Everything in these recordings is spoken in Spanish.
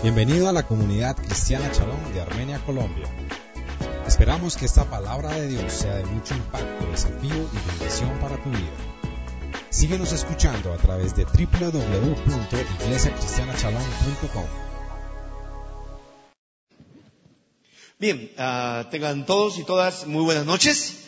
Bienvenido a la comunidad cristiana Shalom de Armenia, Colombia. Esperamos que esta palabra de Dios sea de mucho impacto, desafío y bendición para tu vida. Síguenos escuchando a través de www.iglesiacristianashalom.com. Bien, tengan todos y todas muy buenas noches.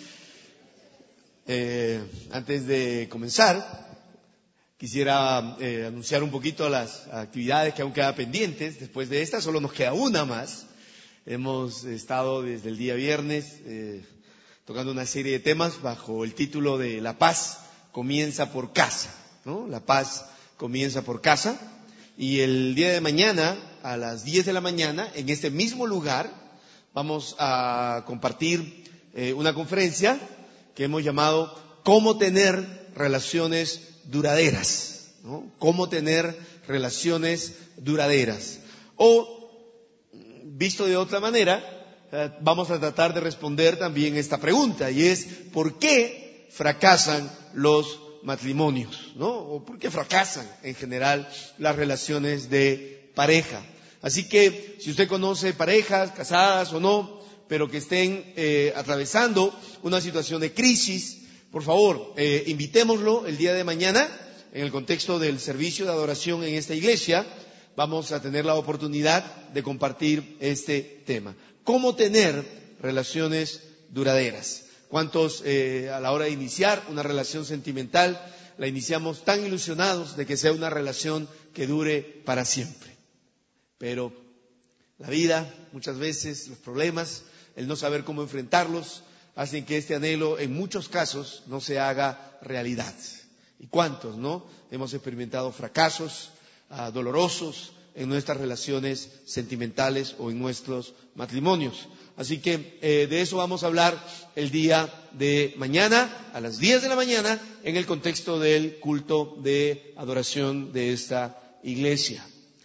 Antes de comenzar, quisiera anunciar un poquito las actividades que aún quedan pendientes. Después de esta, solo nos queda una más. Hemos estado desde el día viernes tocando una serie de temas bajo el título de La paz comienza por casa, ¿no? La paz comienza por casa. Y el día de mañana, a las 10 de la mañana, en este mismo lugar, vamos a compartir una conferencia que hemos llamado ¿Cómo tener relaciones duraderas? ¿No? ¿Cómo tener relaciones duraderas? O, visto de otra manera, vamos a tratar de responder también esta pregunta, y es ¿por qué fracasan los matrimonios? ¿No? ¿O por qué fracasan en general las relaciones de pareja? Así que, si usted conoce parejas, casadas o no, pero que estén atravesando una situación de crisis, por favor, invitémoslo el día de mañana, en el contexto del servicio de adoración en esta iglesia. Vamos a tener la oportunidad de compartir este tema. ¿Cómo tener relaciones duraderas? ¿Cuántos a la hora de iniciar una relación sentimental la iniciamos tan ilusionados de que sea una relación que dure para siempre? Pero la vida, muchas veces, los problemas, el no saber cómo enfrentarlos, hacen que este anhelo en muchos casos no se haga realidad. ¿Y cuántos, no? Hemos experimentado fracasos dolorosos en nuestras relaciones sentimentales o en nuestros matrimonios. Así que de eso vamos a hablar el día de mañana, a las 10 de la mañana, en el contexto del culto de adoración de esta iglesia.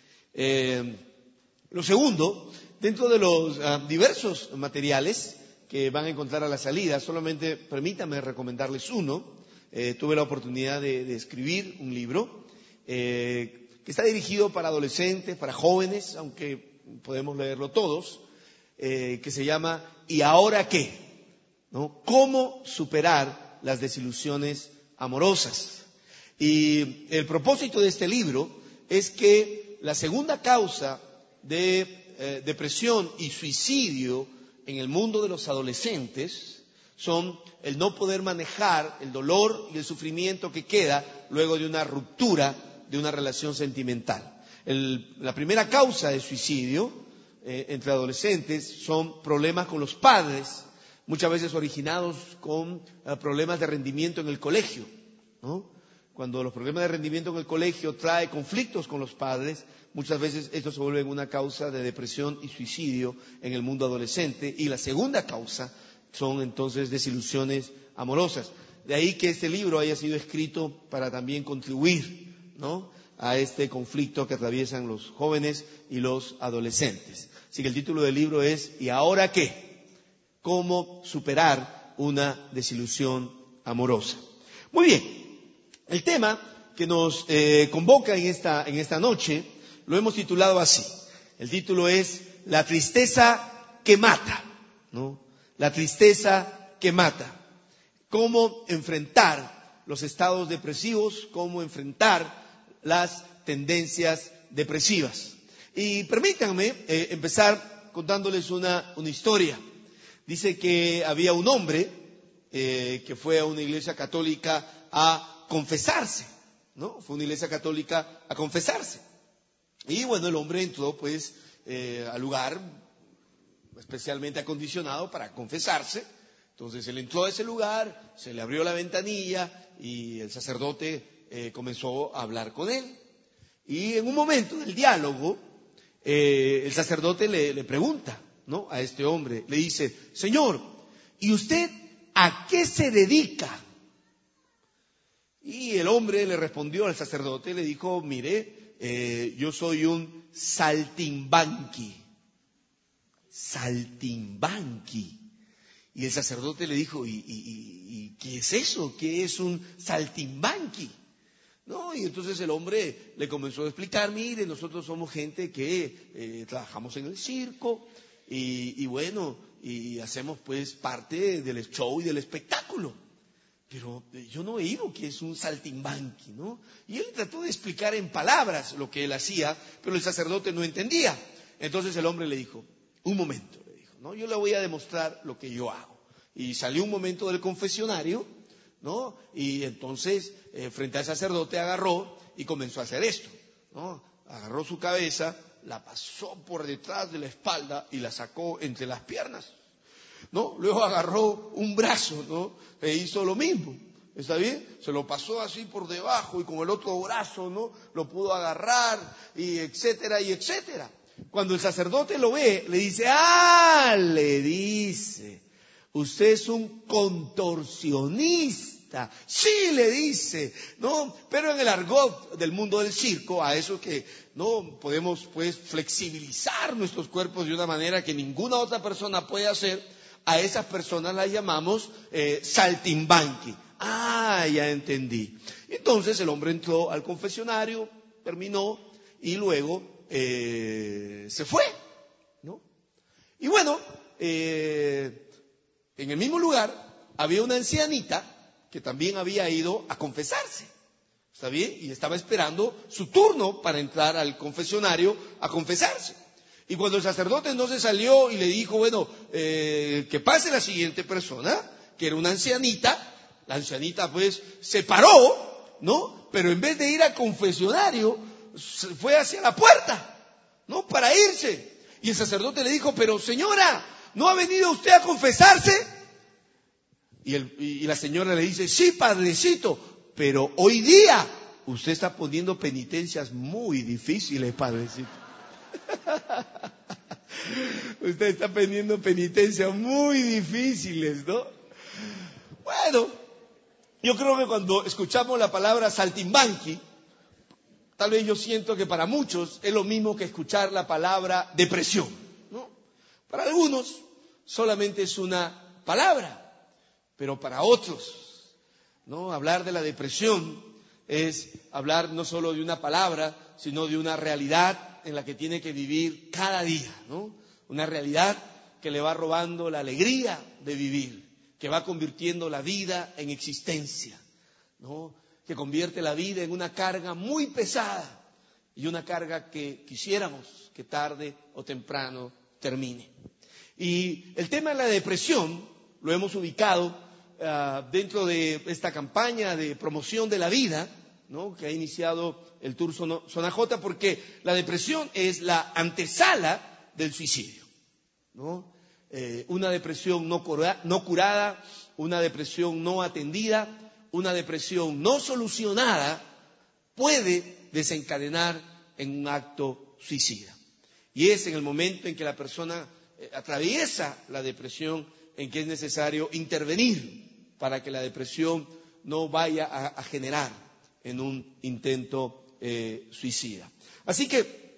Lo segundo, dentro de los diversos materiales que van a encontrar a la salida, solamente permítanme recomendarles uno. Tuve la oportunidad de escribir un libro que está dirigido para adolescentes, para jóvenes, aunque podemos leerlo todos, que se llama ¿Y ahora qué? ¿No? ¿Cómo superar las desilusiones amorosas? Y el propósito de este libro es que la segunda causa de depresión y suicidio en el mundo de los adolescentes son el no poder manejar el dolor y el sufrimiento que queda luego de una ruptura de una relación sentimental. La primera causa de suicidio entre adolescentes son problemas con los padres, muchas veces originados con problemas de rendimiento en el colegio, ¿no? Cuando los problemas de rendimiento en el colegio traen conflictos con los padres, muchas veces esto se vuelve una causa de depresión y suicidio en el mundo adolescente. Y la segunda causa son entonces desilusiones amorosas. De ahí que este libro haya sido escrito para también contribuir, ¿no?, a este conflicto que atraviesan los jóvenes y los adolescentes. Así que el título del libro es ¿Y ahora qué? ¿Cómo superar una desilusión amorosa? Muy bien, el tema que nos convoca en esta noche lo hemos titulado así. El título es La tristeza que mata, ¿no? La tristeza que mata. Cómo enfrentar los estados depresivos, cómo enfrentar las tendencias depresivas. Y permítanme empezar contándoles una historia. Dice que había un hombre que fue a una iglesia católica a confesarse, ¿no? Fue a una iglesia católica a confesarse. Y bueno, el hombre entró pues al lugar especialmente acondicionado para confesarse. Entonces él entró a ese lugar, se le abrió la ventanilla y el sacerdote comenzó a hablar con él. Y en un momento del diálogo, el sacerdote le pregunta, ¿no?, a este hombre, le dice: Señor, ¿y usted a qué se dedica? Y el hombre le respondió al sacerdote, le dijo: mire, yo soy un saltimbanqui. Saltimbanqui. Y el sacerdote le dijo: ¿Y qué es eso? ¿Qué es un saltimbanqui? ¿no? Y entonces el hombre le comenzó a explicar, mire, nosotros somos gente que trabajamos en el circo y bueno, y hacemos pues parte del show y del espectáculo. Pero yo no he oído que es un saltimbanqui, ¿no? Y él trató de explicar en palabras lo que él hacía, pero el sacerdote no entendía. Entonces el hombre le dijo, un momento, le dijo, ¿no? Yo le voy a demostrar lo que yo hago. Y salió un momento del confesionario, ¿no? Y entonces, frente al sacerdote, agarró y comenzó a hacer esto, ¿no? Agarró su cabeza, la pasó por detrás de la espalda y la sacó entre las piernas, ¿no? Luego agarró un brazo, ¿no? E hizo lo mismo, ¿está bien? Se lo pasó así por debajo y con el otro brazo, ¿no? Lo pudo agarrar y etcétera y etcétera. Cuando el sacerdote lo ve, le dice, le dice, usted es un contorsionista. Sí, le dice, ¿no? Pero en el argot del mundo del circo, a eso que no podemos pues flexibilizar nuestros cuerpos de una manera que ninguna otra persona puede hacer, a esas personas las llamamos saltimbanqui. Ya entendí. Entonces el hombre entró al confesionario, terminó y luego se fue, ¿no? Y bueno, en el mismo lugar había una ancianita que también había ido a confesarse, ¿está bien? Y estaba esperando su turno para entrar al confesionario a confesarse. Y cuando el sacerdote entonces salió y le dijo, bueno, que pase la siguiente persona, que era una ancianita, la ancianita pues se paró, ¿no? Pero en vez de ir al confesionario, se fue hacia la puerta, ¿no? Para irse. Y el sacerdote le dijo, pero señora, ¿no ha venido usted a confesarse? Y la señora le dice, sí, padrecito, pero hoy día usted está poniendo penitencias muy difíciles, padrecito. Usted está poniendo penitencias muy difíciles, ¿no? Bueno, yo creo que cuando escuchamos la palabra saltimbanqui, tal vez yo siento que para muchos es lo mismo que escuchar la palabra depresión, ¿no? Para algunos solamente es una palabra, pero para otros, ¿no? Hablar de la depresión es hablar no solo de una palabra, sino de una realidad en la que tiene que vivir cada día, ¿no? Una realidad que le va robando la alegría de vivir, que va convirtiendo la vida en existencia, ¿no? Que convierte la vida en una carga muy pesada y una carga que quisiéramos que tarde o temprano termine. Y el tema de la depresión lo hemos ubicado dentro de esta campaña de promoción de la vida, ¿no? Que ha iniciado el Tour Zona J, porque la depresión es la antesala del suicidio, ¿no? Una depresión no curada, una depresión no atendida, una depresión no solucionada puede desencadenar en un acto suicida. Y es en el momento en que la persona atraviesa la depresión en que es necesario intervenir para que la depresión no vaya a generar en un intento suicida. Así que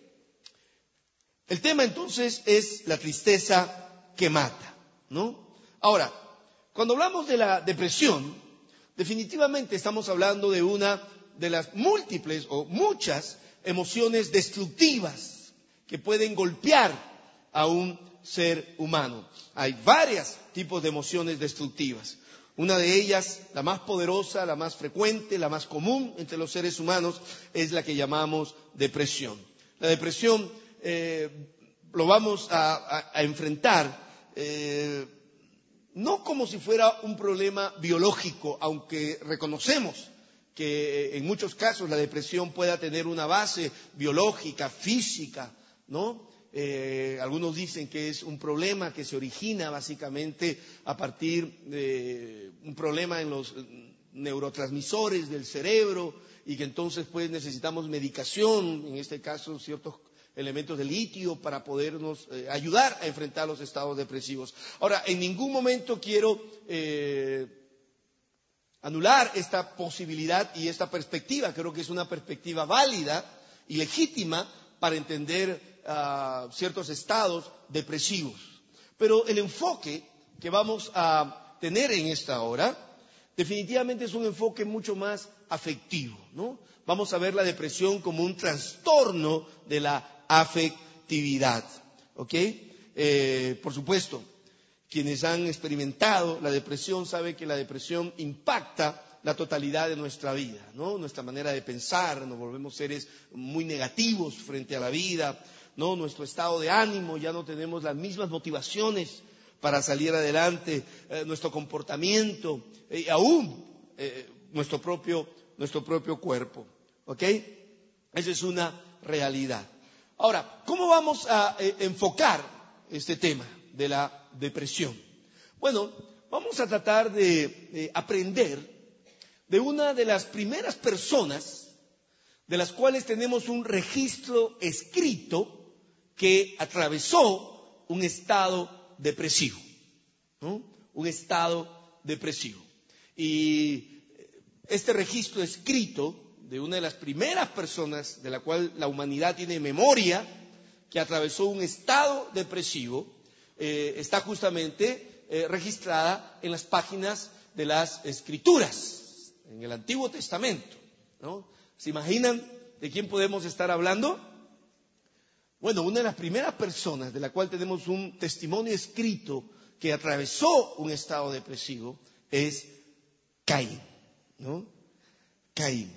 el tema entonces es la tristeza que mata, ¿no? Ahora, cuando hablamos de la depresión, definitivamente estamos hablando de una de las múltiples o muchas emociones destructivas que pueden golpear a un ser humano. Hay varios tipos de emociones destructivas. Una de ellas, la más poderosa, la más frecuente, la más común entre los seres humanos, es la que llamamos depresión. La depresión lo vamos a enfrentar no como si fuera un problema biológico, aunque reconocemos que en muchos casos la depresión pueda tener una base biológica, física, ¿no? Algunos dicen que es un problema que se origina básicamente a partir de un problema en los neurotransmisores del cerebro y que entonces pues necesitamos medicación, en este caso ciertos elementos de litio para podernos ayudar a enfrentar los estados depresivos. Ahora, en ningún momento quiero anular esta posibilidad y esta perspectiva. Creo que es una perspectiva válida y legítima para entender ciertos estados depresivos. Pero el enfoque que vamos a tener en esta hora definitivamente es un enfoque mucho más afectivo, ¿no? Vamos a ver la depresión como un trastorno de la afectividad, ¿ok? Por supuesto, quienes han experimentado la depresión saben que la depresión impacta la totalidad de nuestra vida, ¿no? Nuestra manera de pensar, nos volvemos seres muy negativos frente a la vida, ¿no? Nuestro estado de ánimo, ya no tenemos las mismas motivaciones para salir adelante, nuestro comportamiento, aún nuestro propio cuerpo, ¿ok? Esa es una realidad. Ahora, ¿cómo vamos a enfocar este tema de la depresión? Bueno, vamos a tratar de aprender de una de las primeras personas de las cuales tenemos un registro escrito que atravesó un estado depresivo, ¿no? Un estado depresivo. Y este registro escrito de una de las primeras personas de la cual la humanidad tiene memoria, que atravesó un estado depresivo, está justamente registrada en las páginas de las Escrituras, en el Antiguo Testamento, ¿no? ¿Se imaginan de quién podemos estar hablando? Bueno, una de las primeras personas de la cual tenemos un testimonio escrito que atravesó un estado depresivo es Caín, ¿no? Caín.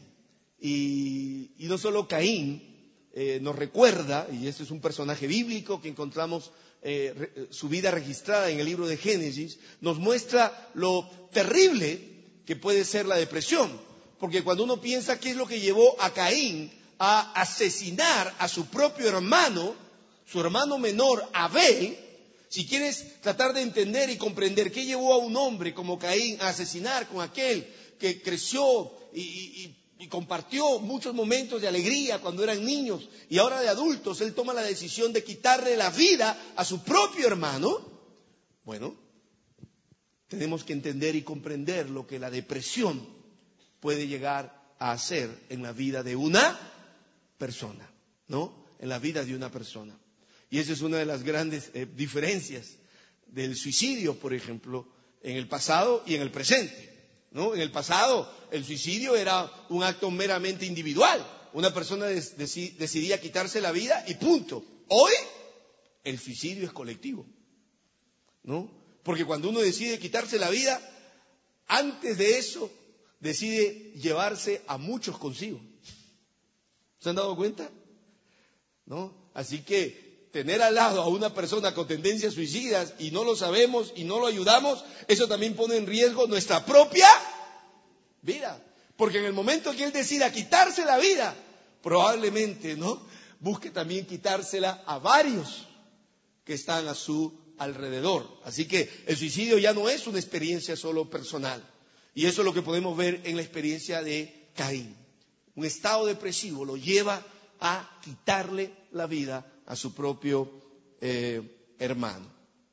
Y no solo Caín nos recuerda, y este es un personaje bíblico que encontramos su vida registrada en el libro de Génesis, nos muestra lo terrible que puede ser la depresión. Porque cuando uno piensa qué es lo que llevó a Caín a asesinar a su propio hermano, su hermano menor Abel, si quieres tratar de entender y comprender qué llevó a un hombre como Caín a asesinar con aquel que creció y compartió muchos momentos de alegría cuando eran niños y ahora de adultos, él toma la decisión de quitarle la vida a su propio hermano, bueno, tenemos que entender y comprender lo que la depresión puede llegar a hacer en la vida de una persona, ¿no? En la vida de una persona. Y esa es una de las grandes diferencias del suicidio, por ejemplo, en el pasado y en el presente, ¿no? En el pasado, el suicidio era un acto meramente individual. Una persona decidía quitarse la vida y punto. Hoy, el suicidio es colectivo, ¿no? Porque cuando uno decide quitarse la vida, antes de eso, decide llevarse a muchos consigo. ¿Se han dado cuenta? ¿No? Así que tener al lado a una persona con tendencias suicidas y no lo sabemos y no lo ayudamos, eso también pone en riesgo nuestra propia vida. Porque en el momento que él decida quitarse la vida, probablemente, ¿no?, busque también quitársela a varios que están a su alrededor. Así que el suicidio ya no es una experiencia solo personal. Y eso es lo que podemos ver en la experiencia de Caín. Un estado depresivo lo lleva a quitarle la vida a su propio hermano.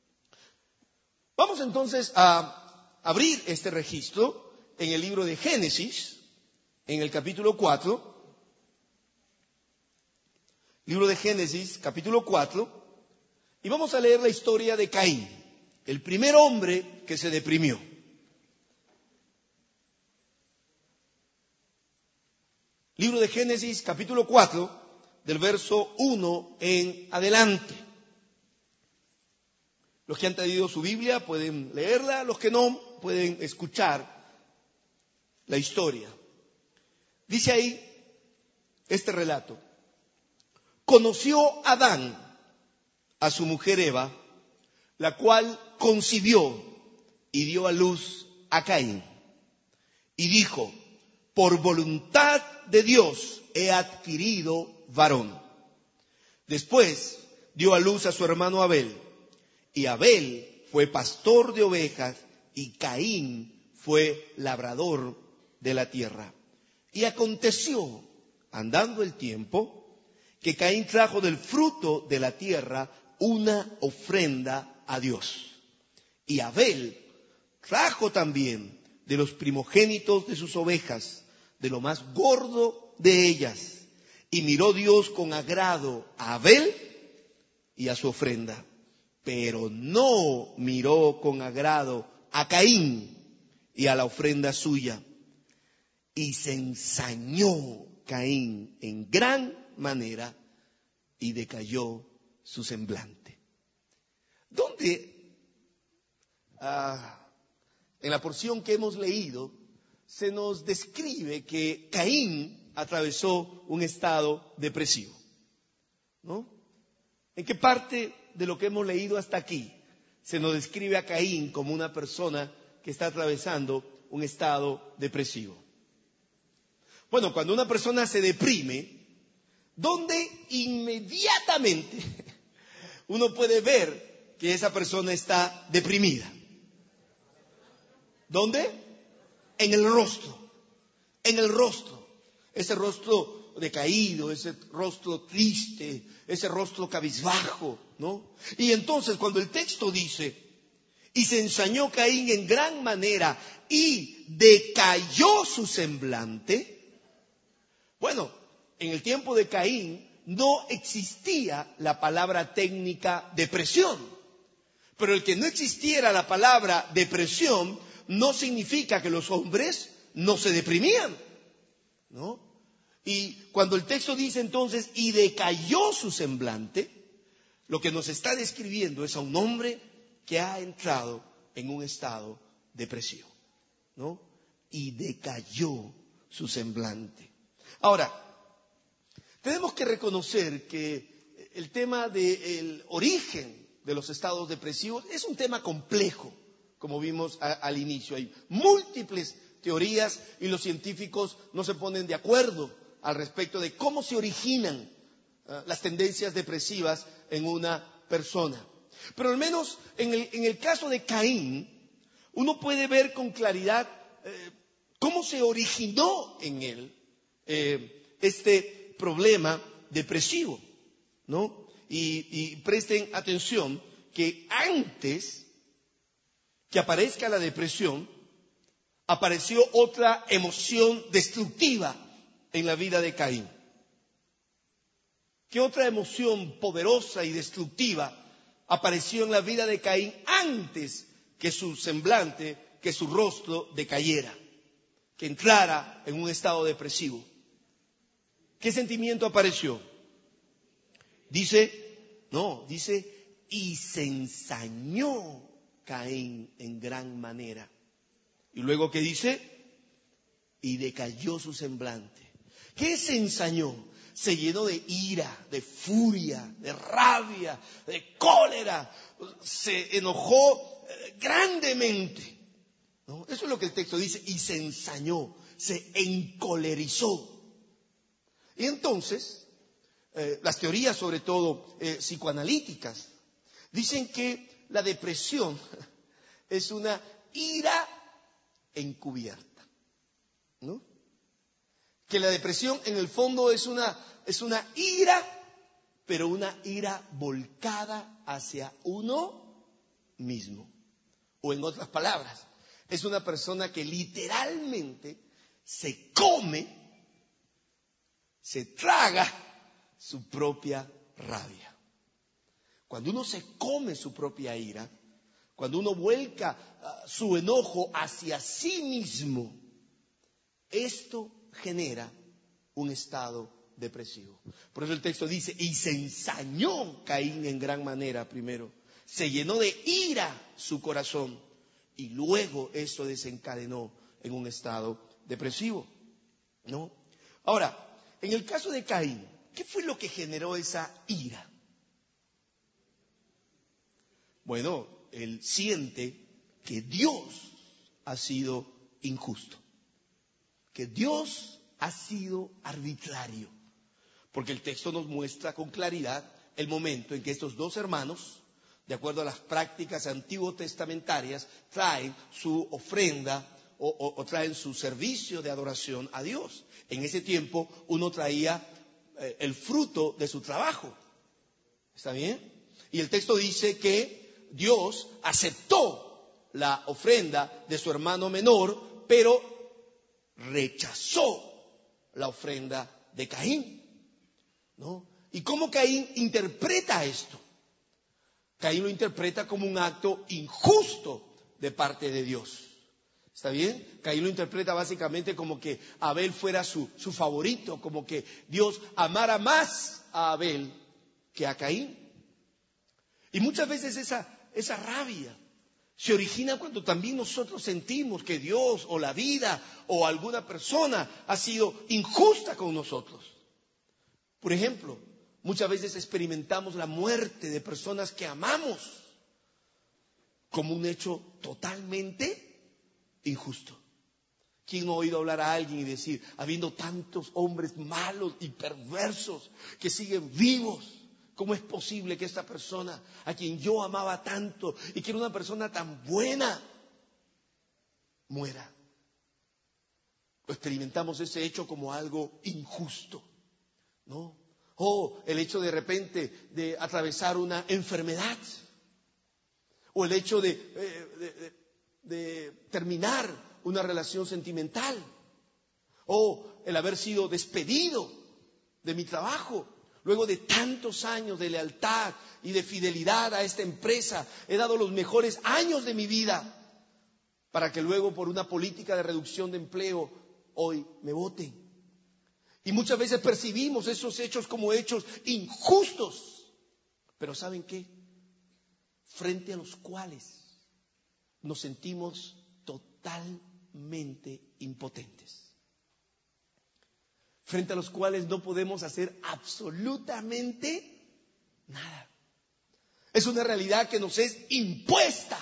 Vamos entonces a abrir este registro en el libro de Génesis, en el capítulo 4. Libro de Génesis, capítulo 4. Y vamos a leer la historia de Caín, el primer hombre que se deprimió. Libro de Génesis, capítulo 4, del verso 1 en adelante. Los que han traído su Biblia pueden leerla, los que no pueden escuchar la historia. Dice ahí este relato. Conoció Adán a su mujer Eva, la cual concibió y dio a luz a Caín. Y dijo, por voluntad de Dios he adquirido varón. Después dio a luz a su hermano Abel. Y Abel fue pastor de ovejas y Caín fue labrador de la tierra. Y aconteció, andando el tiempo, que Caín trajo del fruto de la tierra una ofrenda a Dios. Y Abel trajo también de los primogénitos de sus ovejas, de lo más gordo de ellas. Y miró Dios con agrado a Abel y a su ofrenda, pero no miró con agrado a Caín y a la ofrenda suya. y se ensañó Caín en gran manera y decayó su semblante. ¿Dónde? En la porción que hemos leído se nos describe que Caín atravesó un estado depresivo, ¿no? ¿En qué parte de lo que hemos leído hasta aquí se nos describe a Caín como una persona que está atravesando un estado depresivo? Bueno, cuando una persona se deprime, ¿dónde inmediatamente uno puede ver que esa persona está deprimida? ¿Dónde? En el rostro. En el rostro. Ese rostro decaído, ese rostro triste, ese rostro cabizbajo, ¿no? Y entonces cuando el texto dice, y se ensañó Caín en gran manera y decayó su semblante, bueno, en el tiempo de Caín no existía la palabra técnica depresión. Pero el que no existiera la palabra depresión no significa que los hombres no se deprimían, ¿no? Y cuando el texto dice entonces, y decayó su semblante, lo que nos está describiendo es a un hombre que ha entrado en un estado depresivo, ¿no? Y decayó su semblante. Ahora, tenemos que reconocer que el tema del origen de los estados depresivos es un tema complejo, como vimos al inicio. Hay múltiples teorías y los científicos no se ponen de acuerdo al respecto de cómo se originan las tendencias depresivas en una persona. Pero al menos en el caso de Caín, uno puede ver con claridad cómo se originó en él este problema depresivo, ¿no? Y presten atención que antes que aparezca la depresión, apareció otra emoción destructiva en la vida de Caín. ¿Qué otra emoción poderosa y destructiva apareció en la vida de Caín antes que su semblante, que su rostro decayera, que entrara en un estado depresivo? ¿Qué sentimiento apareció? Dice, y se ensañó Caín en gran manera. Y luego, ¿qué dice? Y decayó su semblante. ¿Qué se ensañó? Se llenó de ira, de furia, de rabia, de cólera. Se enojó grandemente, ¿no? Eso es lo que el texto dice. Y se ensañó, se encolerizó. Y entonces, las teorías, sobre todo psicoanalíticas, dicen que la depresión es una ira encubierta, ¿no? Que la depresión en el fondo es una ira, pero una ira volcada hacia uno mismo. O en otras palabras, es una persona que literalmente se come, se traga su propia rabia. Cuando uno se come su propia ira, cuando uno vuelca su enojo hacia sí mismo, esto genera un estado depresivo. Por eso el texto dice, y se ensañó Caín en gran manera primero. Se llenó de ira su corazón y luego esto desencadenó en un estado depresivo, ¿no? Ahora, en el caso de Caín, ¿qué fue lo que generó esa ira? Bueno, él siente que Dios ha sido injusto, que Dios ha sido arbitrario, porque el texto nos muestra con claridad el momento en que estos dos hermanos, de acuerdo a las prácticas antiguo-testamentarias, traen su ofrenda o traen su servicio de adoración a Dios. En ese tiempo uno traía el fruto de su trabajo. ¿Está bien? Y el texto dice que Dios aceptó la ofrenda de su hermano menor, pero rechazó la ofrenda de Caín, ¿no? ¿Y cómo Caín interpreta esto? Caín lo interpreta como un acto injusto de parte de Dios. ¿Está bien? Caín lo interpreta básicamente como que Abel fuera su favorito, como que Dios amara más a Abel que a Caín. Y muchas veces esa rabia se origina cuando también nosotros sentimos que Dios o la vida o alguna persona ha sido injusta con nosotros. Por ejemplo, muchas veces experimentamos la muerte de personas que amamos como un hecho totalmente injusto. ¿Quién no ha oído hablar a alguien y decir, habiendo tantos hombres malos y perversos que siguen vivos, cómo es posible que esta persona a quien yo amaba tanto y que era una persona tan buena muera? O experimentamos ese hecho como algo injusto, ¿no? O el hecho de repente de atravesar una enfermedad, o el hecho de terminar una relación sentimental, o el haber sido despedido de mi trabajo. Luego de tantos años de lealtad y de fidelidad a esta empresa, he dado los mejores años de mi vida para que luego por una política de reducción de empleo hoy me voten. Y muchas veces percibimos esos hechos como hechos injustos. Pero ¿saben qué? Frente a los cuales nos sentimos totalmente impotentes. Frente a los cuales no podemos hacer absolutamente nada. Es una realidad que nos es impuesta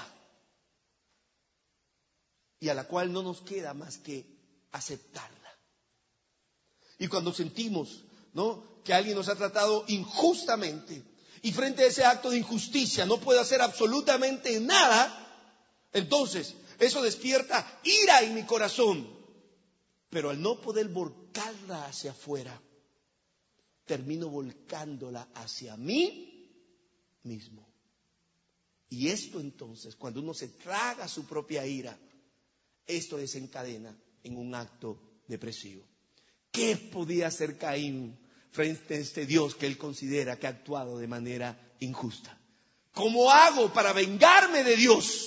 y a la cual no nos queda más que aceptarla. Y cuando sentimos, ¿no?, que alguien nos ha tratado injustamente y frente a ese acto de injusticia no puede hacer absolutamente nada, entonces eso despierta ira en mi corazón. Pero al no poder volcarla hacia afuera, termino volcándola hacia mí mismo. Y esto entonces, cuando uno se traga su propia ira, esto desencadena en un acto depresivo. ¿Qué podía hacer Caín frente a este Dios que él considera que ha actuado de manera injusta? ¿Cómo hago para vengarme de Dios?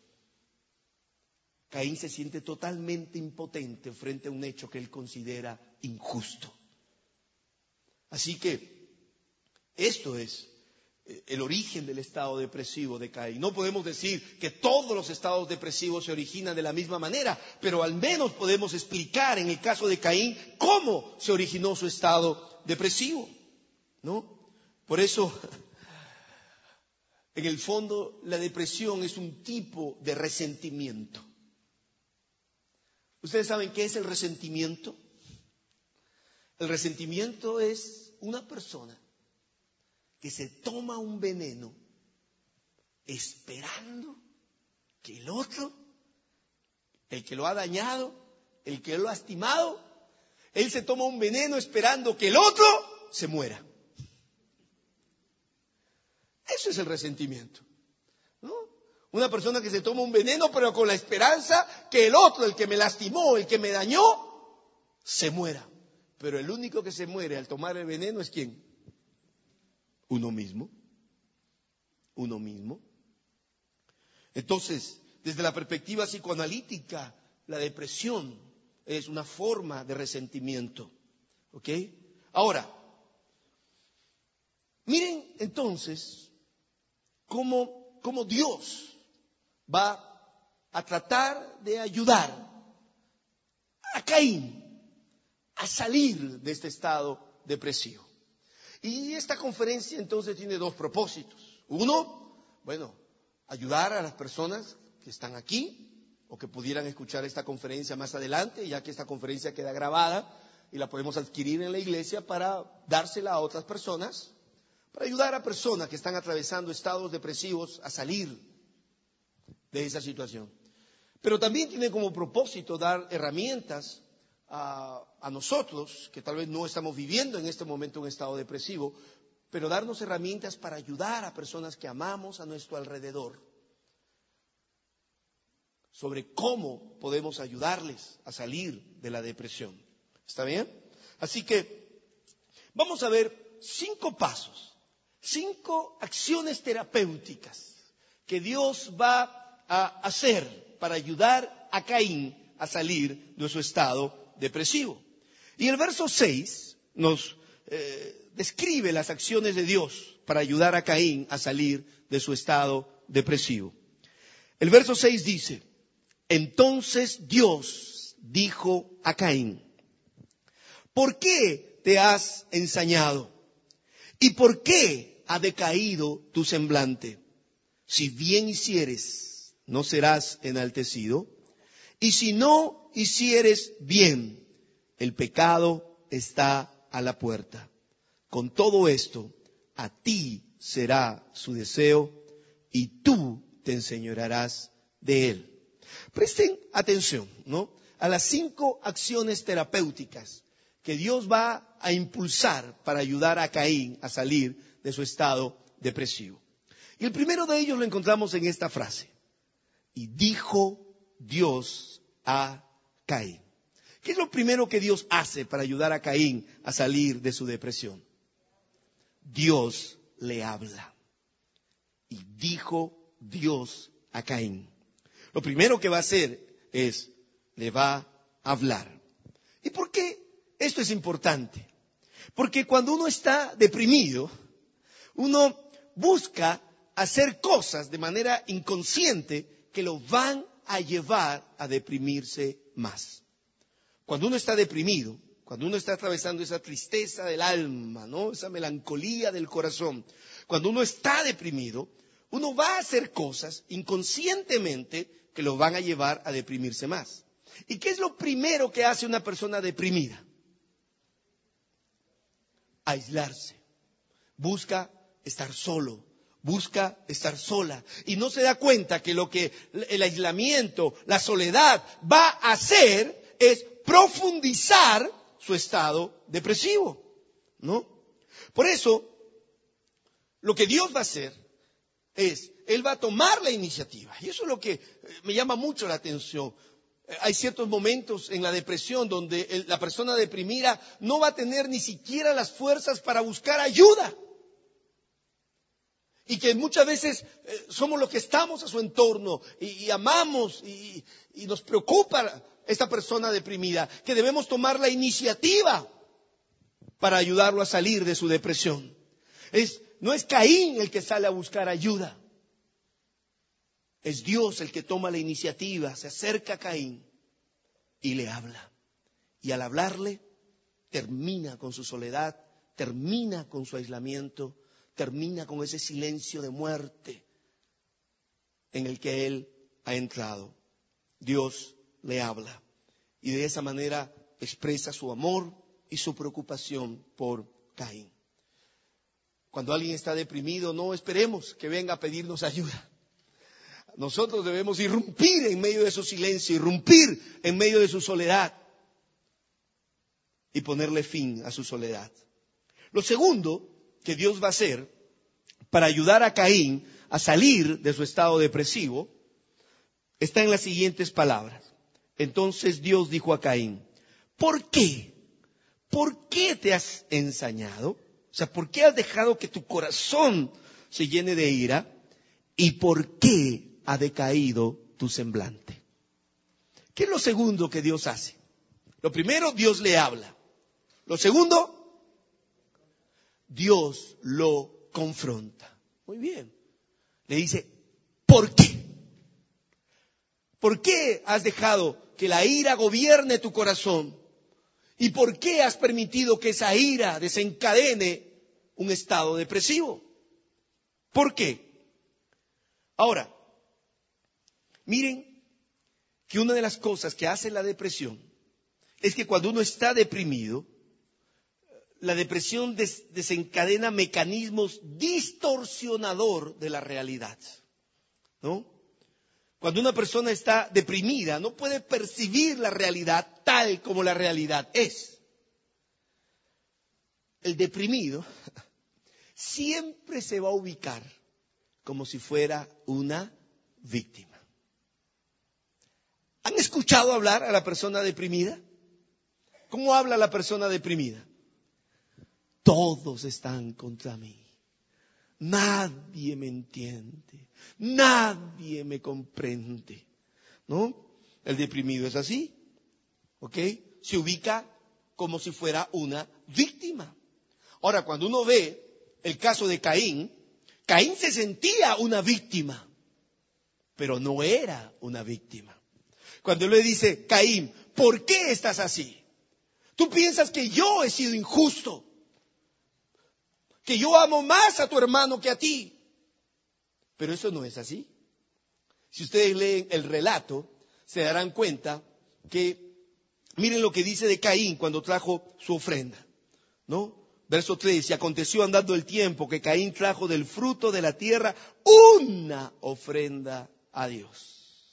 Caín se siente totalmente impotente frente a un hecho que él considera injusto. Así que esto es el origen del estado depresivo de Caín. No podemos decir que todos los estados depresivos se originan de la misma manera, pero al menos podemos explicar en el caso de Caín cómo se originó su estado depresivo, ¿no? Por eso, en el fondo, la depresión es un tipo de resentimiento. ¿Ustedes saben qué es el resentimiento? El resentimiento es una persona que se toma un veneno esperando que el otro, el que lo ha dañado, el que lo ha lastimado, él se toma un veneno esperando que el otro se muera. Eso es el resentimiento, ¿no? Una persona que se toma un veneno, pero con la esperanza que el otro, el que me lastimó, el que me dañó, se muera. Pero el único que se muere al tomar el veneno es ¿quién? Uno mismo. Uno mismo. Entonces, desde la perspectiva psicoanalítica, la depresión es una forma de resentimiento. ¿Ok? Ahora, miren entonces cómo Dios va a tratar de ayudar a Caín a salir de este estado depresivo. Y esta conferencia entonces tiene dos propósitos. Uno, ayudar a las personas que están aquí o que pudieran escuchar esta conferencia más adelante, ya que esta conferencia queda grabada y la podemos adquirir en la iglesia para dársela a otras personas, para ayudar a personas que están atravesando estados depresivos a salir de esa situación. Pero también tiene como propósito dar herramientas a nosotros, que tal vez no estamos viviendo en este momento un estado depresivo, pero darnos herramientas para ayudar a personas que amamos a nuestro alrededor, sobre cómo podemos ayudarles a salir de la depresión. ¿Está bien? Así que vamos a ver 5 pasos, 5 acciones terapéuticas que Dios va a hacer para ayudar a Caín a salir de su estado depresivo. Y el verso 6 nos describe las acciones de Dios para ayudar a Caín a salir de su estado depresivo. El verso 6 dice: entonces Dios dijo a Caín: ¿por qué te has ensañado? ¿Y por qué ha decaído tu semblante? Si bien hicieres, no serás enaltecido. Y si no hicieres bien, el pecado está a la puerta. Con todo esto, a ti será su deseo y tú te enseñorearás de él. Presten atención, ¿no?, a las 5 acciones terapéuticas que Dios va a impulsar para ayudar a Caín a salir de su estado depresivo. Y el primero de ellos lo encontramos en esta frase: y dijo Dios a Caín. ¿Qué es lo primero que Dios hace para ayudar a Caín a salir de su depresión? Dios le habla. Y dijo Dios a Caín. Lo primero que va a hacer es, le va a hablar. ¿Y por qué esto es importante? Porque cuando uno está deprimido, uno busca hacer cosas de manera inconsciente que lo van a llevar a deprimirse más. Cuando uno está deprimido, cuando uno está atravesando esa tristeza del alma, ¿no?, esa melancolía del corazón, cuando uno está deprimido, uno va a hacer cosas inconscientemente que lo van a llevar a deprimirse más. ¿Y qué es lo primero que hace una persona deprimida? Aislarse. Busca estar solo. Busca estar sola. Y no se da cuenta que lo que el aislamiento, la soledad va a hacer es profundizar su estado depresivo, ¿no? Por eso, lo que Dios va a hacer es, Él va a tomar la iniciativa. Y eso es lo que me llama mucho la atención. Hay ciertos momentos en la depresión donde la persona deprimida no va a tener ni siquiera las fuerzas para buscar ayuda. Y que muchas veces somos los que estamos a su entorno y amamos y nos preocupa esta persona deprimida, que debemos tomar la iniciativa para ayudarlo a salir de su depresión. No es Caín el que sale a buscar ayuda. Es Dios el que toma la iniciativa, se acerca a Caín y le habla. Y al hablarle, termina con su soledad, termina con su aislamiento, termina con ese silencio de muerte en el que él ha entrado. Dios le habla y de esa manera expresa su amor y su preocupación por Caín. Cuando alguien está deprimido, no esperemos que venga a pedirnos ayuda. Nosotros debemos irrumpir en medio de su silencio, irrumpir en medio de su soledad y ponerle fin a su soledad. Lo segundo que Dios va a hacer para ayudar a Caín a salir de su estado depresivo está en las siguientes palabras. Entonces Dios dijo a Caín: ¿por qué? ¿Por qué te has ensañado? O sea, ¿por qué has dejado que tu corazón se llene de ira? ¿Y por qué ha decaído tu semblante? ¿Qué es lo segundo que Dios hace? Lo primero, Dios le habla. Lo segundo, Dios lo confronta. Muy bien. Le dice, ¿por qué? ¿Por qué has dejado que la ira gobierne tu corazón? ¿Y por qué has permitido que esa ira desencadene un estado depresivo? ¿Por qué? Ahora, miren que una de las cosas que hace la depresión es que cuando uno está deprimido, la depresión desencadena mecanismos distorsionador de la realidad, ¿no? Cuando una persona está deprimida, no puede percibir la realidad tal como la realidad es. El deprimido siempre se va a ubicar como si fuera una víctima. ¿Han escuchado hablar a la persona deprimida? ¿Cómo habla la persona deprimida? Todos están contra mí. Nadie me entiende. Nadie me comprende. ¿no? El deprimido es así, ¿ok? Se ubica como si fuera una víctima. Ahora, cuando uno ve el caso de Caín, Caín se sentía una víctima, pero no era una víctima. Cuando él le dice, Caín, ¿por qué estás así? Tú piensas que yo he sido injusto, que yo amo más a tu hermano que a ti. Pero eso no es así. Si ustedes leen el relato, se darán cuenta que, miren lo que dice de Caín cuando trajo su ofrenda, ¿no? Verso 3, y aconteció andando el tiempo que Caín trajo del fruto de la tierra una ofrenda a Dios.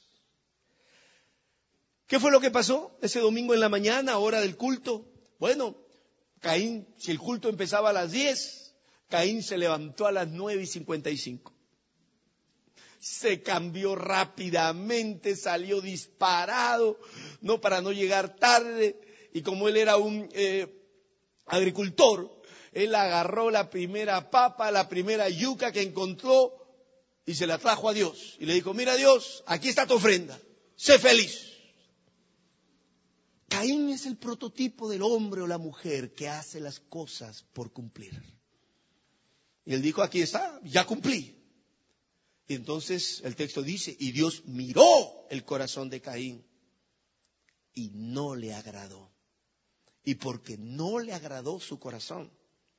¿Qué fue lo que pasó ese domingo en la mañana, hora del culto? Bueno, Caín, si el culto empezaba a las 10, Caín se levantó a las 9:55. Se cambió rápidamente, salió disparado, no para no llegar tarde. Y como él era un agricultor, él agarró la primera papa, la primera yuca que encontró y se la trajo a Dios. Y le dijo, mira Dios, aquí está tu ofrenda, sé feliz. Caín es el prototipo del hombre o la mujer que hace las cosas por cumplir. Y él dijo, aquí está, ya cumplí. Y entonces el texto dice, y Dios miró el corazón de Caín y no le agradó. Y porque no le agradó su corazón,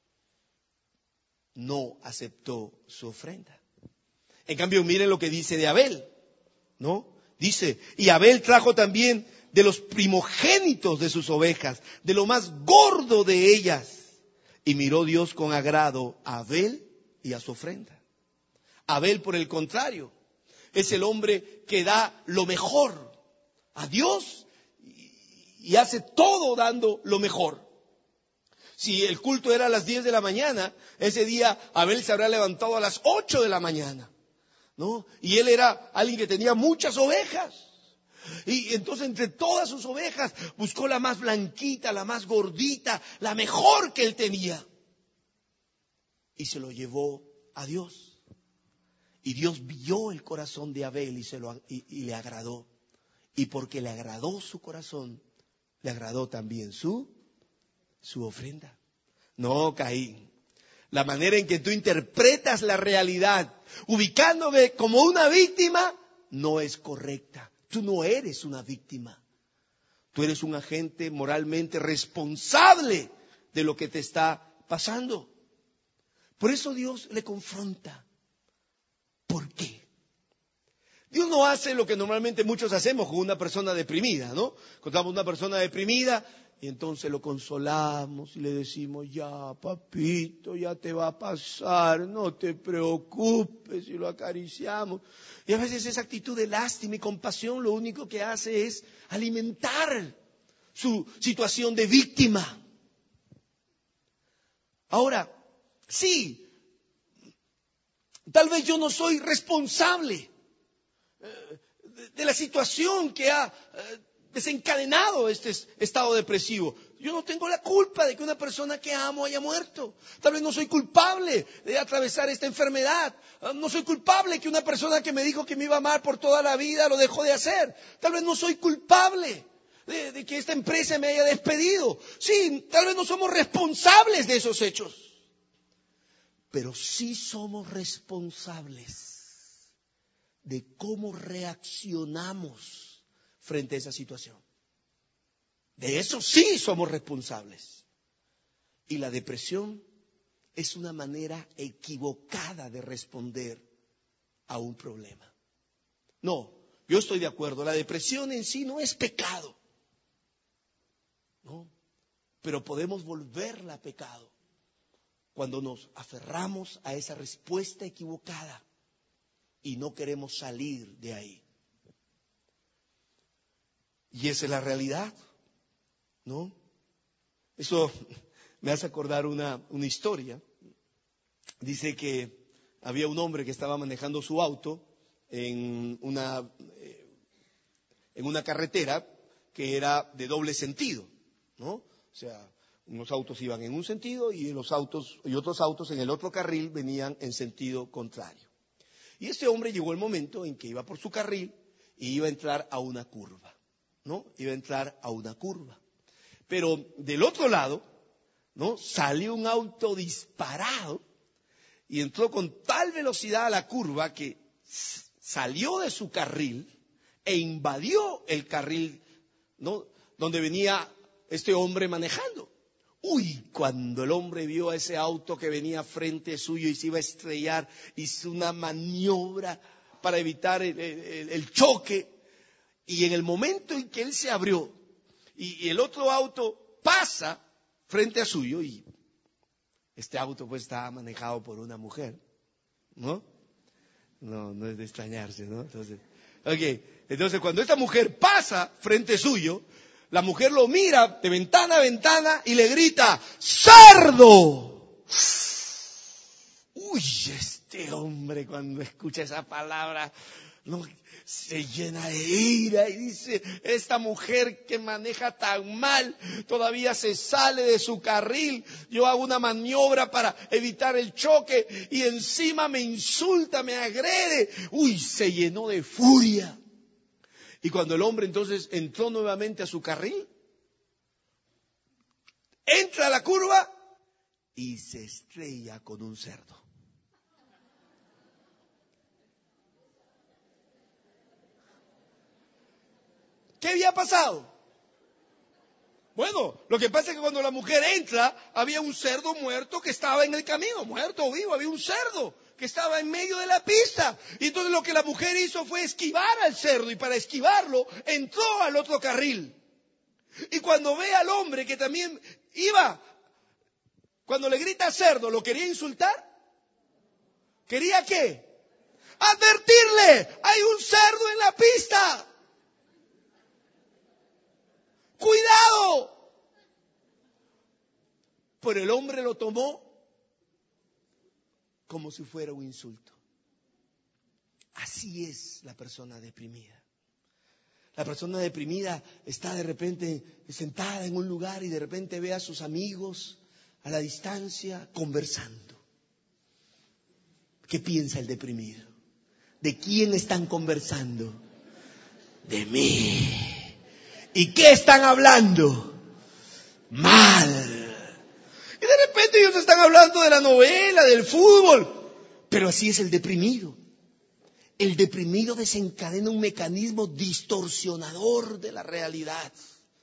no aceptó su ofrenda. En cambio, miren lo que dice de Abel, ¿no? Dice, y Abel trajo también de los primogénitos de sus ovejas, de lo más gordo de ellas. Y miró Dios con agrado a Abel y a su ofrenda. Abel, por el contrario, es el hombre que da lo mejor a Dios y hace todo dando lo mejor. Si el culto era a las 10 de la mañana, ese día Abel se habrá levantado a las 8 de la mañana, ¿no? Y él era alguien que tenía muchas ovejas. Y entonces entre todas sus ovejas buscó la más blanquita, la más gordita, la mejor que él tenía. Y se lo llevó a Dios. Y Dios vio el corazón de Abel y le agradó. Y porque le agradó su corazón, le agradó también su ofrenda. No, Caín. La manera en que tú interpretas la realidad, ubicándome como una víctima, no es correcta. Tú no eres una víctima. Tú eres un agente moralmente responsable de lo que te está pasando. Por eso Dios le confronta. ¿Por qué? Dios no hace lo que normalmente muchos hacemos con una persona deprimida, ¿no? Encontramos una persona deprimida y entonces lo consolamos y le decimos, ya papito, ya te va a pasar, no te preocupes, y lo acariciamos. Y a veces esa actitud de lástima y compasión lo único que hace es alimentar su situación de víctima. Ahora, sí, tal vez yo no soy responsable de la situación que ha desencadenado este estado depresivo. Yo no tengo la culpa de que una persona que amo haya muerto. Tal vez no soy culpable de atravesar esta enfermedad. No soy culpable que una persona que me dijo que me iba a amar por toda la vida lo dejó de hacer. Tal vez no soy culpable de que esta empresa me haya despedido. Sí, tal vez no somos responsables de esos hechos. Pero sí somos responsables de cómo reaccionamos frente a esa situación. De eso sí somos responsables. Y la depresión es una manera equivocada de responder a un problema. No, yo estoy de acuerdo, la depresión en sí no es pecado, ¿no? Pero podemos volverla pecado cuando nos aferramos a esa respuesta equivocada y no queremos salir de ahí. Y esa es la realidad, ¿no? Eso me hace acordar una historia. Dice que había un hombre que estaba manejando su auto en una carretera que era de doble sentido, ¿no? O sea, unos autos iban en un sentido y otros autos en el otro carril venían en sentido contrario. Y este hombre llegó el momento en que iba por su carril y iba a entrar a una curva, ¿no? Iba a entrar a una curva. Pero del otro lado, ¿no? Salió un auto disparado y entró con tal velocidad a la curva que salió de su carril e invadió el carril, ¿no? Donde venía este hombre manejando. Uy, cuando el hombre vio a ese auto que venía frente suyo y se iba a estrellar, hizo una maniobra para evitar el choque. Y en el momento en que él se abrió y el otro auto pasa frente a suyo, y este auto pues estaba manejado por una mujer, ¿no? No es de extrañarse, ¿no? Entonces cuando esta mujer pasa frente suyo, la mujer lo mira de ventana a ventana y le grita: ¡cerdo! Uy, este hombre cuando escucha esa palabra, no, se llena de ira y dice: esta mujer que maneja tan mal todavía se sale de su carril. Yo hago una maniobra para evitar el choque y encima me insulta, me agrede. Uy, se llenó de furia. Y cuando el hombre entonces entró nuevamente a su carril, entra a la curva y se estrella con un cerdo. ¿Qué había pasado? Bueno, lo que pasa es que cuando la mujer entra, había un cerdo muerto que estaba en el camino, muerto o vivo, había un cerdo que estaba en medio de la pista. Y entonces lo que la mujer hizo fue esquivar al cerdo, y para esquivarlo entró al otro carril. Y cuando ve al hombre que también iba, cuando le grita cerdo, ¿lo quería insultar? ¿Quería qué? Advertirle: hay un cerdo en la pista. ¡Cuidado! Pero el hombre lo tomó como si fuera un insulto. Así es la persona deprimida. La persona deprimida está de repente sentada en un lugar y de repente ve a sus amigos a la distancia conversando. ¿Qué piensa el deprimido? ¿De quién están conversando? De mí. ¿Y qué están hablando? Mal. Y de repente ellos están hablando de la novela, del fútbol. Pero así es el deprimido. El deprimido desencadena un mecanismo distorsionador de la realidad.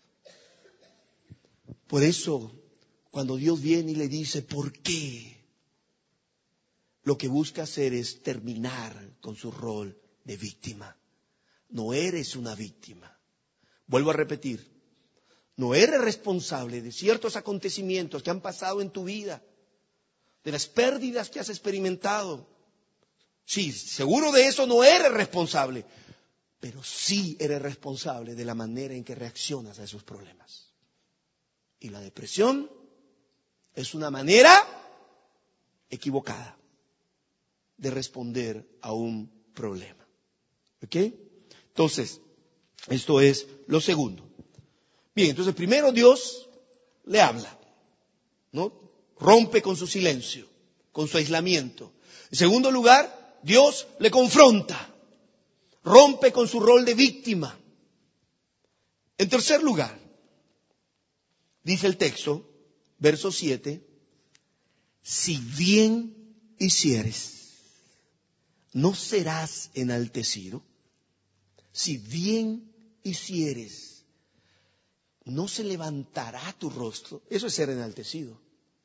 Por eso, cuando Dios viene y le dice: ¿por qué? Lo que busca hacer es terminar con su rol de víctima. No eres una víctima. Vuelvo a repetir. No eres responsable de ciertos acontecimientos que han pasado en tu vida, de las pérdidas que has experimentado. Sí, seguro de eso no eres responsable, pero sí eres responsable de la manera en que reaccionas a esos problemas. Y la depresión es una manera equivocada de responder a un problema. ¿Ok? Entonces, esto es lo segundo. Bien, entonces primero Dios le habla, ¿no? Rompe con su silencio, con su aislamiento. En segundo lugar, Dios le confronta, rompe con su rol de víctima. En tercer lugar, dice el texto, verso 7, si bien hicieres, no serás enaltecido. Si bien hicieres, no se levantará tu rostro. Eso es ser enaltecido,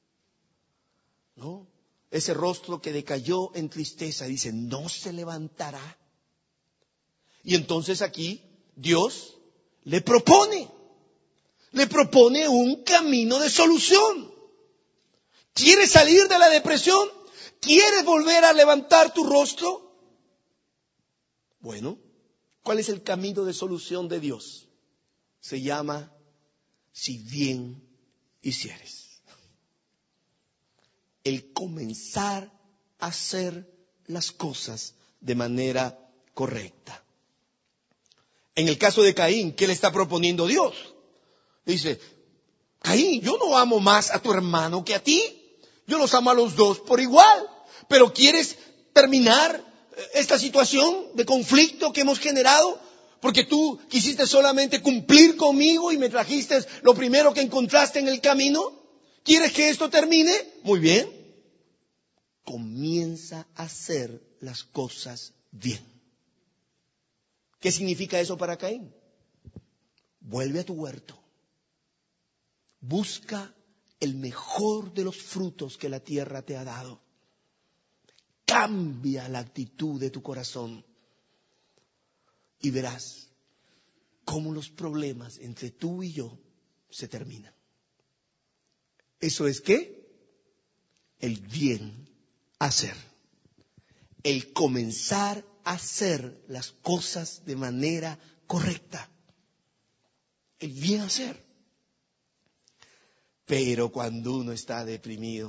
¿no? Ese rostro que decayó en tristeza, dice, no se levantará. Y entonces aquí Dios le propone un camino de solución. ¿Quieres salir de la depresión? ¿Quieres volver a levantar tu rostro? Bueno, ¿cuál es el camino de solución de Dios? Se llama: si bien hicieres. El comenzar a hacer las cosas de manera correcta. En el caso de Caín, ¿qué le está proponiendo Dios? Dice: Caín, yo no amo más a tu hermano que a ti. Yo los amo a los dos por igual. Pero ¿quieres terminar esta situación de conflicto que hemos generado? Porque tú quisiste solamente cumplir conmigo y me trajiste lo primero que encontraste en el camino. ¿Quieres que esto termine? Muy bien. Comienza a hacer las cosas bien. ¿Qué significa eso para Caín? Vuelve a tu huerto. Busca el mejor de los frutos que la tierra te ha dado. Cambia la actitud de tu corazón. Y verás cómo los problemas entre tú y yo se terminan. ¿Eso es qué? El bien hacer. El comenzar a hacer las cosas de manera correcta. El bien hacer. Pero cuando uno está deprimido,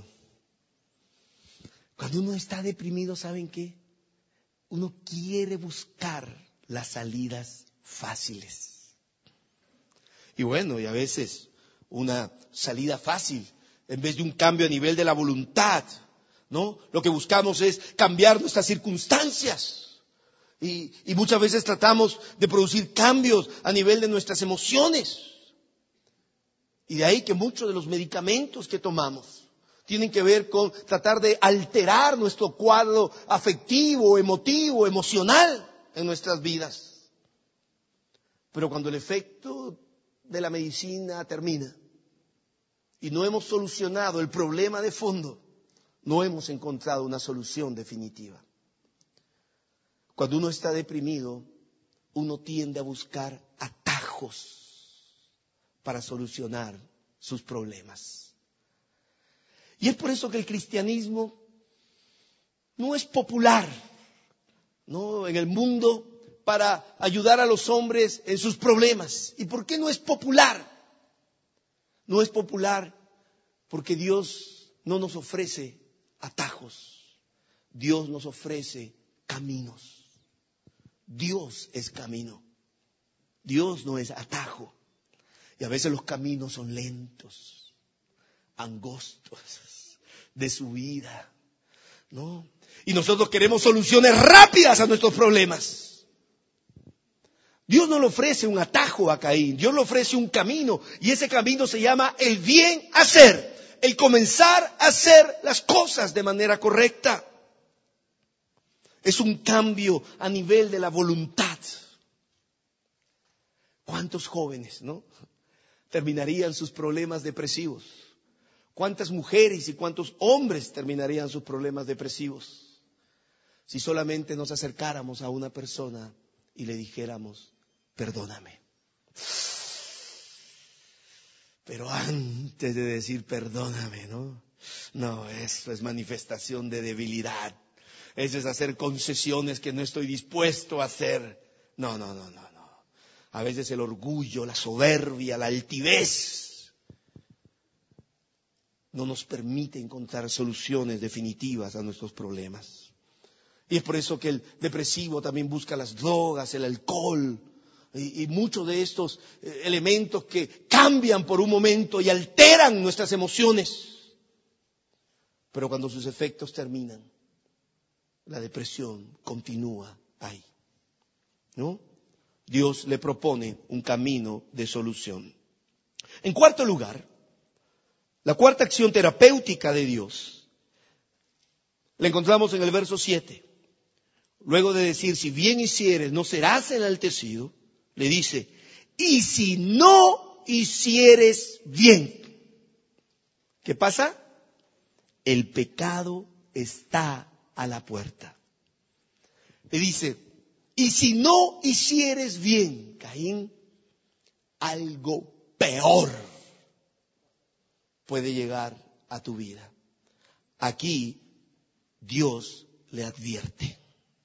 ¿saben qué? Uno quiere buscar las salidas fáciles. Y bueno, y a veces una salida fácil, en vez de un cambio a nivel de la voluntad, ¿no? Lo que buscamos es cambiar nuestras circunstancias. Y muchas veces tratamos de producir cambios a nivel de nuestras emociones. Y de ahí que muchos de los medicamentos que tomamos tienen que ver con tratar de alterar nuestro cuadro afectivo, emotivo, emocional en nuestras vidas. Pero cuando el efecto de la medicina termina y no hemos solucionado el problema de fondo, no hemos encontrado una solución definitiva. Cuando uno está deprimido, uno tiende a buscar atajos para solucionar sus problemas. Y es por eso que el cristianismo no es popular, ¿no?, en el mundo para ayudar a los hombres en sus problemas. ¿Y por qué no es popular? No es popular porque Dios no nos ofrece atajos. Dios nos ofrece caminos. Dios es camino. Dios no es atajo. Y a veces los caminos son lentos, angostos, de subida, ¿no? Y nosotros queremos soluciones rápidas a nuestros problemas. Dios no le ofrece un atajo a Caín, Dios le ofrece un camino, y ese camino se llama el bien hacer, el comenzar a hacer las cosas de manera correcta. Es un cambio a nivel de la voluntad. ¿Cuántos jóvenes, no?, terminarían sus problemas depresivos? ¿Cuántas mujeres y cuántos hombres terminarían sus problemas depresivos si solamente nos acercáramos a una persona y le dijéramos: perdóname? Pero antes de decir perdóname, no, eso es manifestación de debilidad. Eso es hacer concesiones que no estoy dispuesto a hacer. No. A veces el orgullo, la soberbia, la altivez no nos permite encontrar soluciones definitivas a nuestros problemas. Y es por eso que el depresivo también busca las drogas, el alcohol y muchos de estos elementos que cambian por un momento y alteran nuestras emociones. Pero cuando sus efectos terminan, la depresión continúa ahí, ¿no? Dios le propone un camino de solución. En cuarto lugar, la cuarta acción terapéutica de Dios la encontramos en el verso 7. Luego de decir: si bien hicieres, no serás enaltecido, le dice: y si no hicieres bien, ¿qué pasa? El pecado está a la puerta. Le dice: y si no hicieres bien, Caín, algo peor puede llegar a tu vida. Aquí Dios le advierte,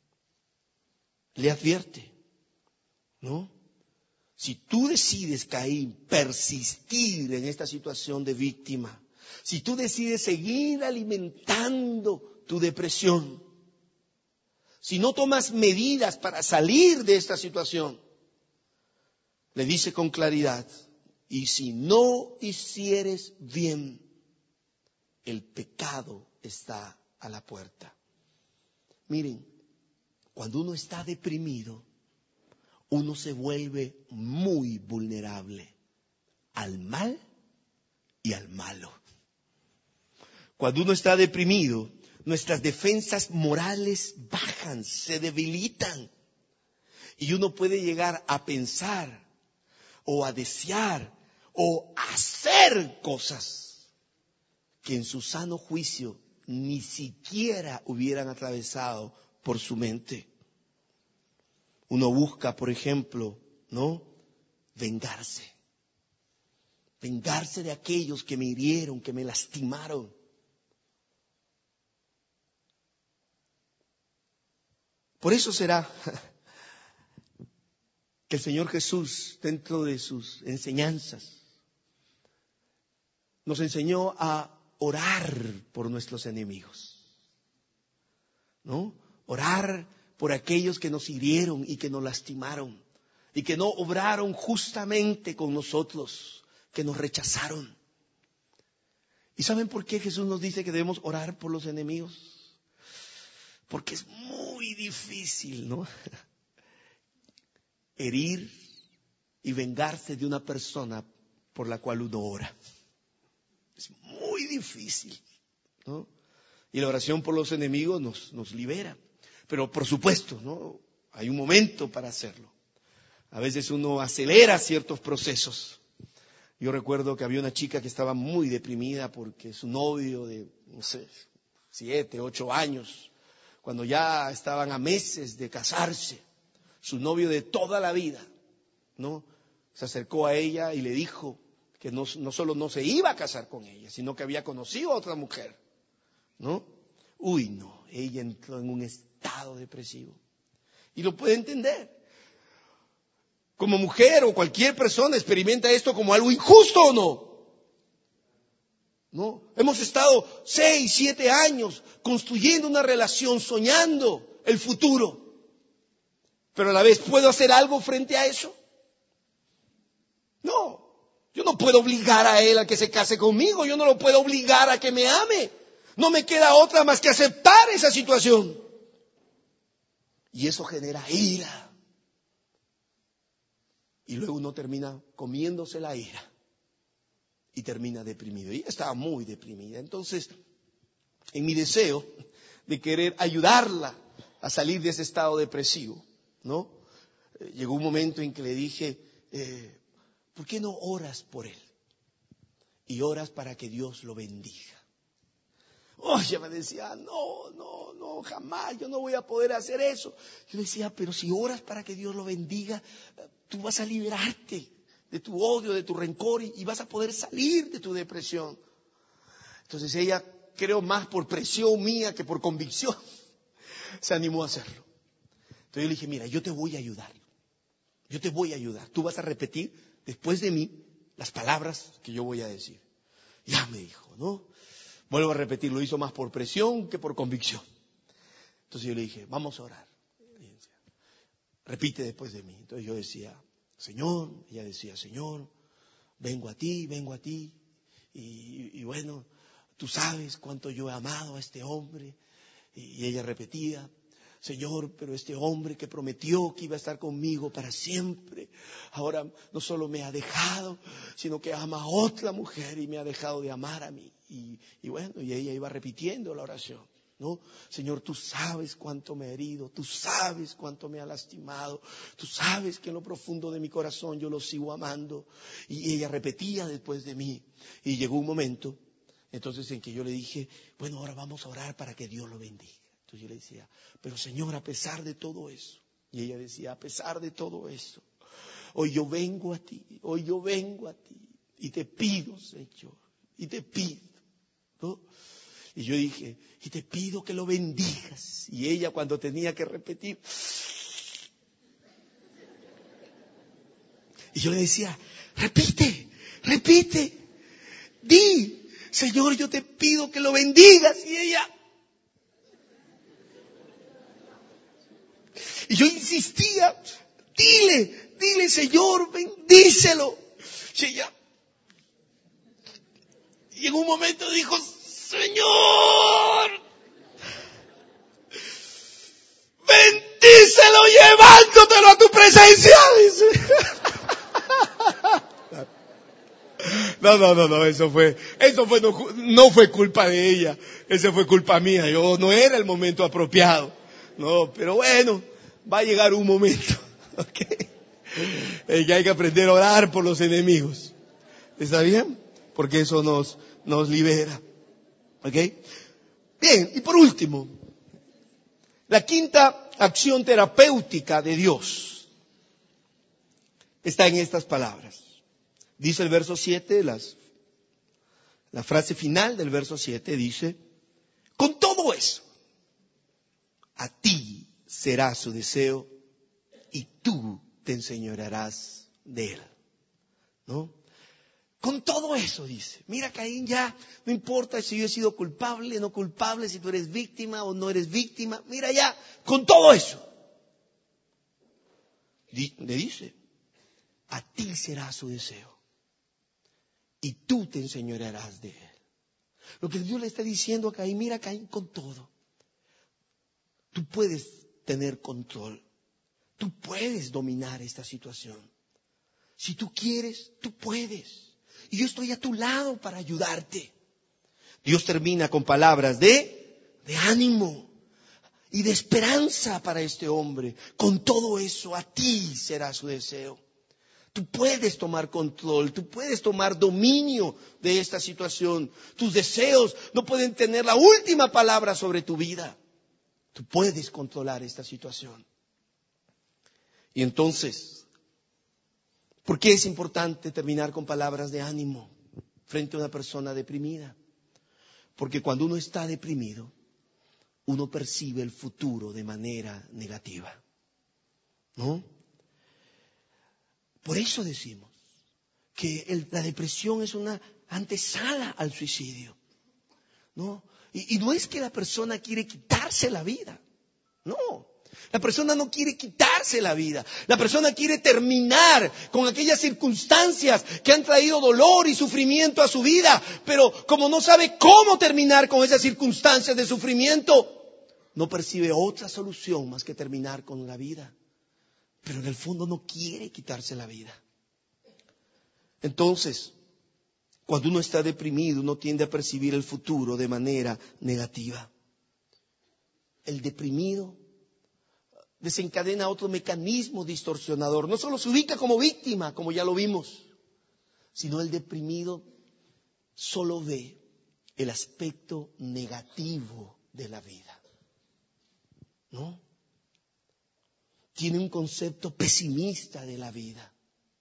¿no? Si tú decides, Caín, persistir en esta situación de víctima, si tú decides seguir alimentando tu depresión, si no tomas medidas para salir de esta situación, le dice con claridad: y si no hicieres bien, el pecado está a la puerta. Miren, cuando uno está deprimido, uno se vuelve muy vulnerable al mal y al malo. Cuando uno está deprimido, nuestras defensas morales bajan, se debilitan. Y uno puede llegar a pensar o a desear o a hacer cosas que en su sano juicio ni siquiera hubieran atravesado por su mente. Uno busca, por ejemplo, vengarse. Vengarse de aquellos que me hirieron, que me lastimaron. Por eso será que el Señor Jesús, dentro de sus enseñanzas, nos enseñó a orar por nuestros enemigos, ¿no? Orar por aquellos que nos hirieron y que nos lastimaron y que no obraron justamente con nosotros, que nos rechazaron. ¿Y saben por qué Jesús nos dice que debemos orar por los enemigos? Porque es muy difícil, ¿no? Herir y vengarse de una persona por la cual uno ora. Es muy difícil, ¿no? Y la oración por los enemigos nos libera. Pero por supuesto, ¿no? Hay un momento para hacerlo. A veces uno acelera ciertos procesos. Yo recuerdo que había una chica que estaba muy deprimida porque su novio de, 7, 8 años, cuando ya estaban a meses de casarse, su novio de toda la vida, ¿no? Se acercó a ella y le dijo que no solo no se iba a casar con ella, sino que había conocido a otra mujer, ¿no? No, ella entró en un estado depresivo. Y lo puede entender. Como mujer o cualquier persona experimenta esto como algo injusto o no. ¿No? Hemos estado 6, 7 años construyendo una relación, soñando el futuro. Pero a la vez, ¿puedo hacer algo frente a eso? No. Yo no puedo obligar a él a que se case conmigo. Yo no lo puedo obligar a que me ame. No me queda otra más que aceptar esa situación. Y eso genera ira. Y luego uno termina comiéndose la ira. Y termina deprimido. Y ella estaba muy deprimida. Entonces, en mi deseo de querer ayudarla a salir de ese estado depresivo, ¿no? Llegó un momento en que le dije, ¿por qué no oras por él? Y oras para que Dios lo bendiga. Ella me decía, no, jamás, yo no voy a poder hacer eso. Yo decía, pero si oras para que Dios lo bendiga, tú vas a liberarte de tu odio, de tu rencor y vas a poder salir de tu depresión. Entonces ella, creo más por presión mía que por convicción, se animó a hacerlo. Entonces yo le dije, mira, yo te voy a ayudar. Yo te voy a ayudar. Tú vas a repetir después de mí las palabras que yo voy a decir. Ya me dijo, ¿no? Vuelvo a repetir, lo hizo más por presión que por convicción. Entonces yo le dije, vamos a orar. Repite después de mí. Entonces yo decía, Señor, ella decía, Señor, vengo a ti. Y bueno, tú sabes cuánto yo he amado a este hombre. Y ella repetía, Señor, pero este hombre que prometió que iba a estar conmigo para siempre, ahora no solo me ha dejado, sino que ama a otra mujer y me ha dejado de amar a mí. Y bueno, y ella iba repitiendo la oración, ¿no? Señor, tú sabes cuánto me he herido, tú sabes cuánto me ha lastimado, tú sabes que en lo profundo de mi corazón yo lo sigo amando. Y ella repetía después de mí. Y llegó un momento, entonces, en que yo le dije, bueno, ahora vamos a orar para que Dios lo bendiga. Entonces yo le decía, pero Señor, a pesar de todo eso. Y ella decía, a pesar de todo eso, hoy yo vengo a ti. Y te pido, Señor, y te pido, ¿no? Y yo dije, y te pido que lo bendigas. Y ella, cuando tenía que repetir, y yo le decía, repite, di, Señor, yo te pido que lo bendigas. Y ella, y yo insistía, dile, Señor, bendícelo. Y ella, y en un momento dijo, Señor, bendícelo llevándotelo a tu presencia. No, no fue culpa de ella, eso fue culpa mía, yo no era el momento apropiado. No, pero bueno, va a llegar un momento, ¿ok? Que hay que aprender a orar por los enemigos. ¿Está bien? Porque eso nos libera. ¿Ok? Bien, y por último, la quinta acción terapéutica de Dios está en estas palabras. Dice el verso 7, la frase final del verso 7 dice: con todo eso, a ti será su deseo y tú te enseñorearás de él. ¿No? Con todo eso dice, mira, Caín, ya no importa si yo he sido culpable, no culpable, si tú eres víctima o no eres víctima, mira ya, con todo eso. Le dice, a ti será su deseo y tú te enseñorearás de él. Lo que Dios le está diciendo a Caín, mira, Caín, con todo, tú puedes tener control, tú puedes dominar esta situación. Si tú quieres, tú puedes. Y yo estoy a tu lado para ayudarte. Dios termina con palabras de ánimo y de esperanza para este hombre. Con todo eso, a ti será su deseo. Tú puedes tomar control, tú puedes tomar dominio de esta situación. Tus deseos no pueden tener la última palabra sobre tu vida. Tú puedes controlar esta situación. Y entonces, ¿por qué es importante terminar con palabras de ánimo frente a una persona deprimida? Porque cuando uno está deprimido, uno percibe el futuro de manera negativa, ¿no? Por eso decimos que la depresión es una antesala al suicidio, ¿no? Y no es que la persona quiere quitarse la vida, no. La persona no quiere quitarse la vida. La persona quiere terminar con aquellas circunstancias que han traído dolor y sufrimiento a su vida. Pero como no sabe cómo terminar con esas circunstancias de sufrimiento, no percibe otra solución más que terminar con la vida. Pero en el fondo no quiere quitarse la vida. Entonces, cuando uno está deprimido, uno tiende a percibir el futuro de manera negativa. El deprimido desencadena otro mecanismo distorsionador. No solo se ubica como víctima, como ya lo vimos, sino el deprimido solo ve el aspecto negativo de la vida, ¿no? Tiene un concepto pesimista de la vida.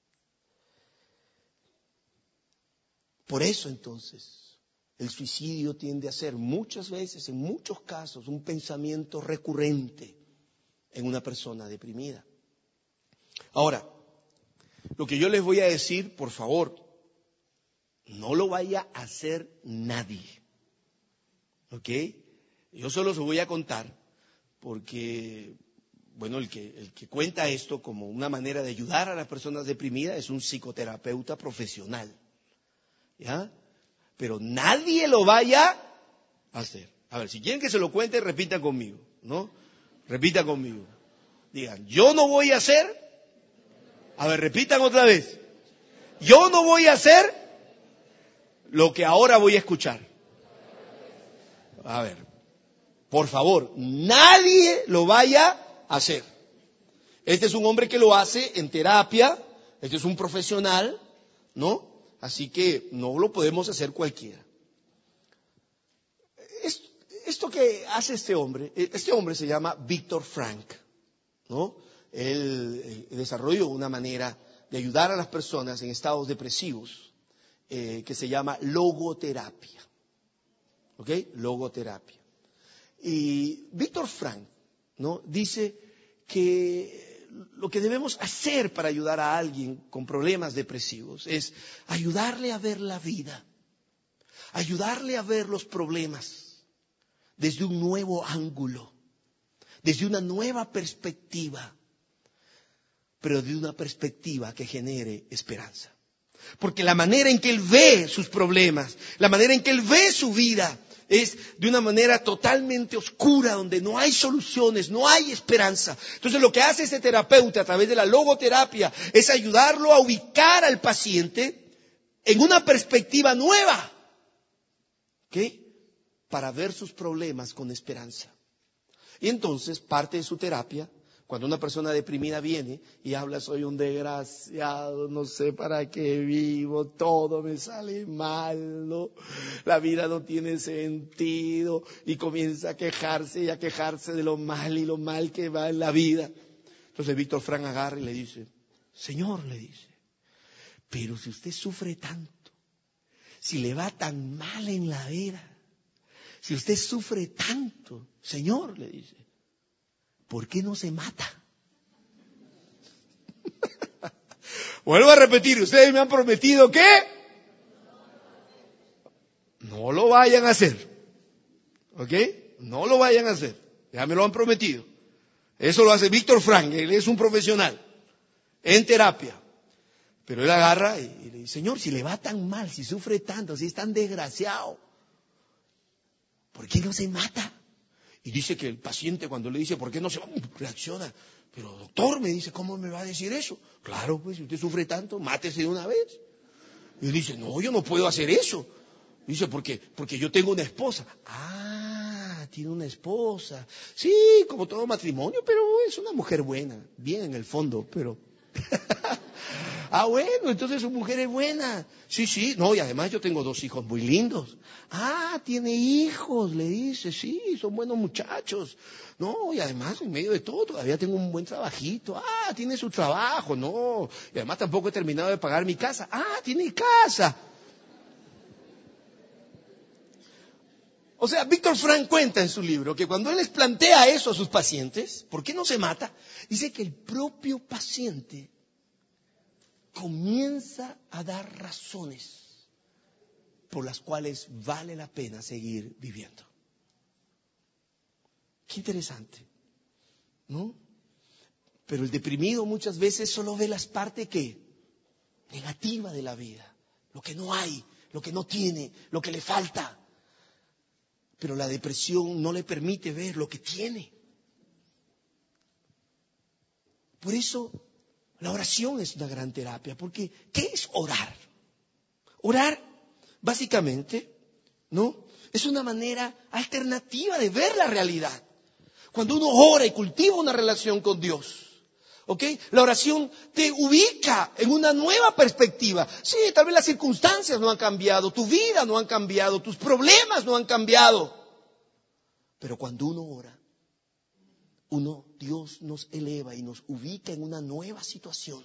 Por eso entonces, el suicidio tiende a ser muchas veces, en muchos casos, un pensamiento recurrente en una persona deprimida. Ahora, lo que yo les voy a decir, por favor, no lo vaya a hacer nadie. ¿Ok? Yo solo se voy a contar porque, bueno, el que cuenta esto como una manera de ayudar a las personas deprimidas es un psicoterapeuta profesional. ¿Ya? Pero nadie lo vaya a hacer. A ver, si quieren que se lo cuente, repitan conmigo, ¿no? Repita conmigo. Digan, yo no voy a hacer. A ver, repitan otra vez. Yo no voy a hacer lo que ahora voy a escuchar. A ver, por favor, nadie lo vaya a hacer. Este es un hombre que lo hace en terapia. Este es un profesional, ¿no? Así que no lo podemos hacer cualquiera. Esto que hace este hombre se llama Viktor Frankl, ¿no? Él desarrolló una manera de ayudar a las personas en estados depresivos que se llama logoterapia. ¿Ok? Logoterapia. Y Viktor Frankl, ¿no? Dice que lo que debemos hacer para ayudar a alguien con problemas depresivos es ayudarle a ver la vida, ayudarle a ver los problemas desde un nuevo ángulo, desde una nueva perspectiva, pero de una perspectiva que genere esperanza. Porque la manera en que él ve sus problemas, la manera en que él ve su vida, es de una manera totalmente oscura, donde no hay soluciones, no hay esperanza. Entonces lo que hace este terapeuta a través de la logoterapia es ayudarlo a ubicar al paciente en una perspectiva nueva, ¿ok? Para ver sus problemas con esperanza. Y entonces parte de su terapia, cuando una persona deprimida viene y habla, soy un desgraciado, no sé para qué vivo, todo me sale mal, ¿no? La vida no tiene sentido, y comienza a quejarse y a quejarse de lo mal y lo mal que va en la vida. Entonces Víctor Frank agarra y le dice, Señor, le dice, pero si usted sufre tanto, si le va tan mal en la vida, si usted sufre tanto, Señor, le dice, ¿por qué no se mata? Vuelvo a repetir, ustedes me han prometido que no lo vayan a hacer. ¿Ok? No lo vayan a hacer. Ya me lo han prometido. Eso lo hace Víctor Frank, él es un profesional en terapia. Pero él agarra y le dice, Señor, si le va tan mal, si sufre tanto, si es tan desgraciado, ¿por qué no se mata? Y dice que el paciente cuando le dice, ¿por qué no se va? Reacciona. Pero doctor, me dice, ¿cómo me va a decir eso? Claro, pues si usted sufre tanto, mátese de una vez. Y él dice, no, yo no puedo hacer eso. Dice, porque yo tengo una esposa. Ah, tiene una esposa. Sí, como todo matrimonio, pero es una mujer buena. Bien en el fondo, pero... Ah, bueno, entonces su mujer es buena. Sí, no, y además yo tengo 2 hijos muy lindos. Ah, tiene hijos, le dice, sí, son buenos muchachos. No, y además en medio de todo todavía tengo un buen trabajito. Ah, tiene su trabajo, no. Y además tampoco he terminado de pagar mi casa. Ah, tiene casa. O sea, Víctor Frank cuenta en su libro que cuando él les plantea eso a sus pacientes, ¿por qué no se mata? Dice que el propio paciente comienza a dar razones por las cuales vale la pena seguir viviendo. Qué interesante, ¿no? Pero el deprimido muchas veces solo ve las partes negativa de la vida, lo que no hay, lo que no tiene, lo que le falta. Pero la depresión no le permite ver lo que tiene. Por eso la oración es una gran terapia, porque ¿qué es orar? Orar, básicamente, ¿no? Es una manera alternativa de ver la realidad. Cuando uno ora y cultiva una relación con Dios, ¿ok? La oración te ubica en una nueva perspectiva. Sí, tal vez las circunstancias no han cambiado, tu vida no ha cambiado, tus problemas no han cambiado. Pero cuando uno ora, Dios nos eleva y nos ubica en una nueva situación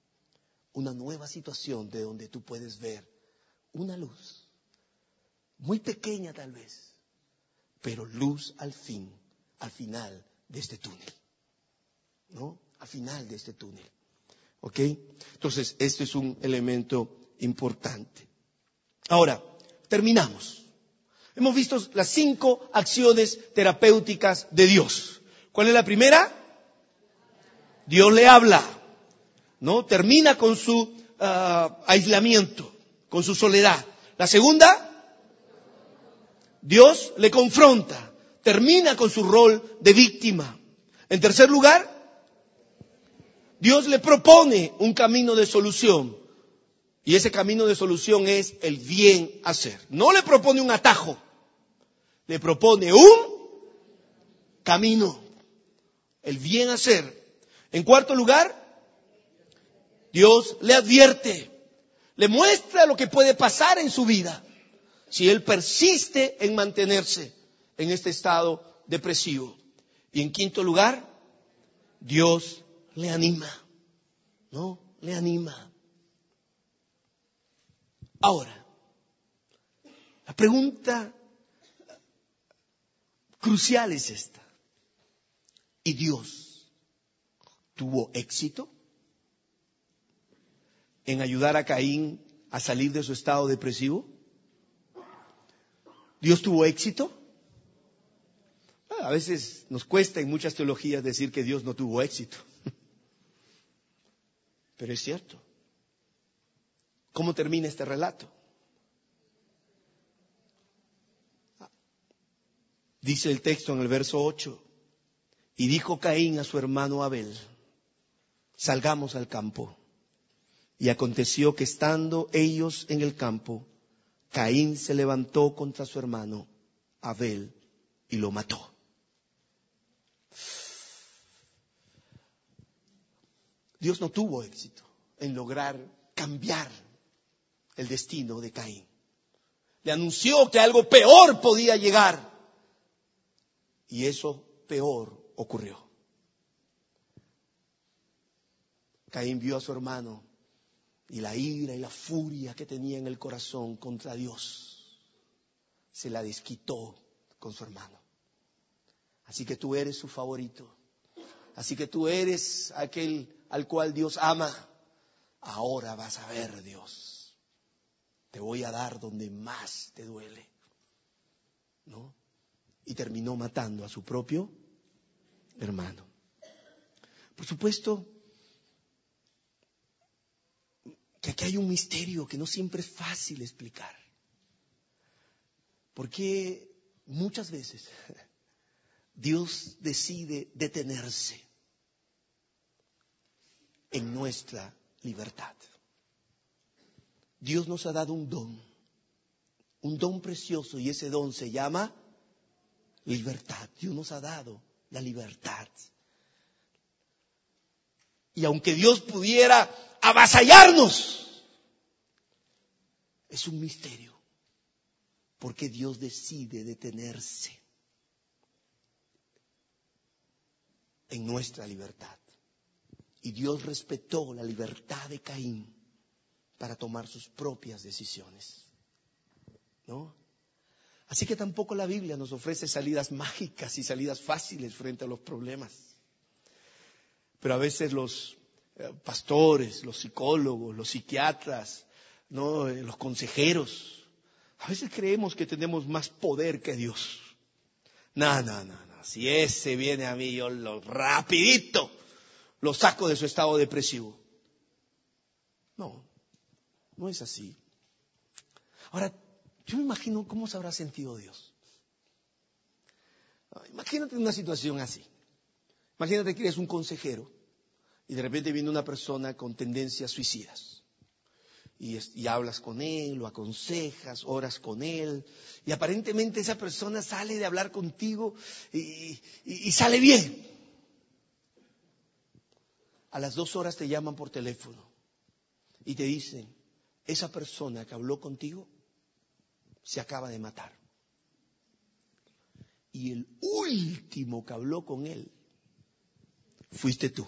de donde tú puedes ver una luz, muy pequeña tal vez, pero luz al final de este túnel, ¿no? Al final de este túnel, ¿ok? Entonces, este es un elemento importante. Ahora, terminamos. Hemos visto las 5 acciones terapéuticas de Dios. ¿Cuál es la primera? Dios le habla, ¿no? Termina con su aislamiento, con su soledad. La segunda, Dios le confronta, termina con su rol de víctima. En tercer lugar, Dios le propone un camino de solución. Y ese camino de solución es el bien hacer. No le propone un atajo, le propone un camino, el bien hacer. En cuarto lugar, Dios le advierte, le muestra lo que puede pasar en su vida si él persiste en mantenerse en este estado depresivo. Y en quinto lugar, Dios le anima, ¿no? Le anima. Ahora, la pregunta crucial es esta. ¿Y Dios tuvo éxito en ayudar a Caín a salir de su estado depresivo? ¿Dios tuvo éxito? A veces nos cuesta en muchas teologías decir que Dios no tuvo éxito. Pero es cierto. ¿Cómo termina este relato? Dice el texto en el verso 8, y dijo Caín a su hermano Abel, salgamos al campo. Y aconteció que estando ellos en el campo, Caín se levantó contra su hermano Abel y lo mató. Dios no tuvo éxito en lograr cambiar el destino de Caín. Le anunció que algo peor podía llegar. Y eso peor ocurrió. Caín vio a su hermano y la ira y la furia que tenía en el corazón contra Dios se la desquitó con su hermano. Así que tú eres su favorito. Así que tú eres aquel al cual Dios ama. Ahora vas a ver, Dios. Te voy a dar donde más te duele. ¿No? Y terminó matando a su propio hermano. Por supuesto que aquí hay un misterio que no siempre es fácil explicar. Porque muchas veces Dios decide detenerse en nuestra libertad. Dios nos ha dado un don precioso, y ese don se llama libertad. Dios nos ha dado la libertad. Y aunque Dios pudiera avasallarnos, es un misterio, porque Dios decide detenerse en nuestra libertad. Y Dios respetó la libertad de Caín para tomar sus propias decisiones. ¿No? Así que tampoco la Biblia nos ofrece salidas mágicas y salidas fáciles frente a los problemas. Pero a veces los pastores, los psicólogos, los psiquiatras, ¿no? Los consejeros, a veces creemos que tenemos más poder que Dios. No. Si ese viene a mí, yo rapidito lo saco de su estado depresivo. No es así. Ahora, yo me imagino cómo se habrá sentido Dios. Imagínate una situación así. Imagínate que eres un consejero y de repente viene una persona con tendencias suicidas. Y hablas con él, lo aconsejas, oras con él. Y aparentemente esa persona sale de hablar contigo y sale bien. A las 2 horas te llaman por teléfono y te dicen, esa persona que habló contigo se acaba de matar. Y el último que habló con él fuiste tú.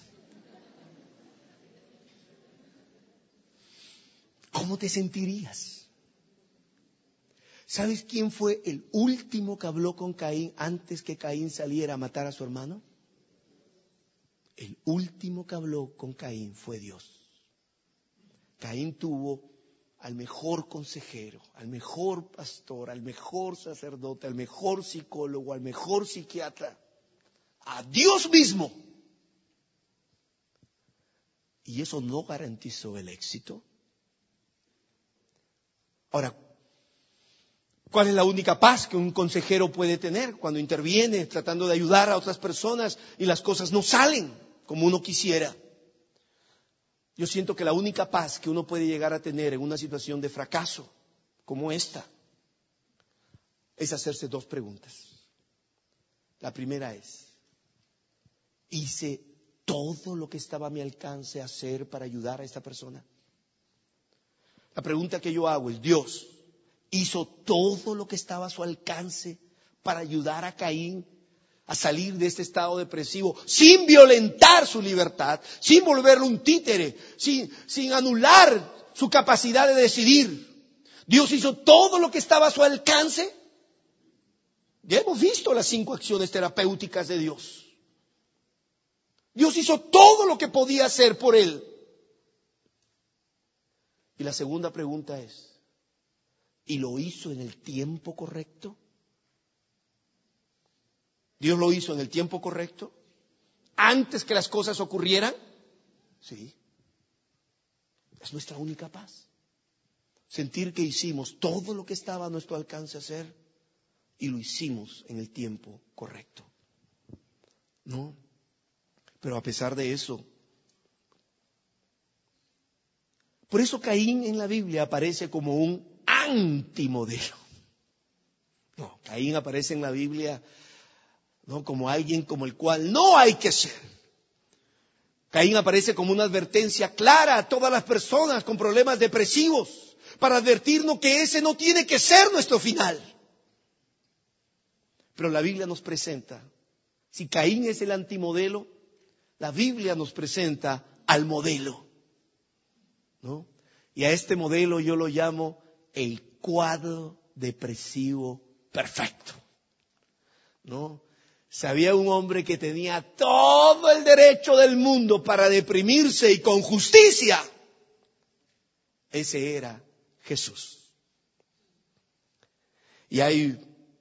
¿Cómo te sentirías? ¿Sabes quién fue el último que habló con Caín antes que Caín saliera a matar a su hermano? El último que habló con Caín fue Dios. Caín tuvo al mejor consejero, al mejor pastor, al mejor sacerdote, al mejor psicólogo, al mejor psiquiatra, a Dios mismo. Y eso no garantizó el éxito. Ahora, ¿cuál es la única paz que un consejero puede tener cuando interviene tratando de ayudar a otras personas y las cosas no salen como uno quisiera? Yo siento que la única paz que uno puede llegar a tener en una situación de fracaso como esta es hacerse 2 preguntas. La primera es, ¿hice todo lo que estaba a mi alcance hacer para ayudar a esta persona? La pregunta que yo hago es, ¿Dios hizo todo lo que estaba a su alcance para ayudar a Caín a salir de este estado depresivo sin violentar su libertad, sin volverlo un títere, sin anular su capacidad de decidir? ¿Dios hizo todo lo que estaba a su alcance? Ya hemos visto las 5 acciones terapéuticas de Dios. Dios hizo todo lo que podía hacer por él. Y la segunda pregunta es, ¿y lo hizo en el tiempo correcto? ¿Dios lo hizo en el tiempo correcto? ¿Antes que las cosas ocurrieran? Sí. Es nuestra única paz. Sentir que hicimos todo lo que estaba a nuestro alcance hacer y lo hicimos en el tiempo correcto. ¿No? Pero a pesar de eso, Por eso Caín en la Biblia aparece como un antimodelo. No, Caín aparece en la Biblia no como alguien como el cual no hay que ser. Caín aparece como una advertencia clara a todas las personas con problemas depresivos para advertirnos que ese no tiene que ser nuestro final. Pero la Biblia nos presenta, si Caín es el antimodelo, la Biblia nos presenta al modelo, ¿no? Y a este modelo yo lo llamo el cuadro depresivo perfecto, ¿no? Si había un hombre que tenía todo el derecho del mundo para deprimirse y con justicia, ese era Jesús. Y hay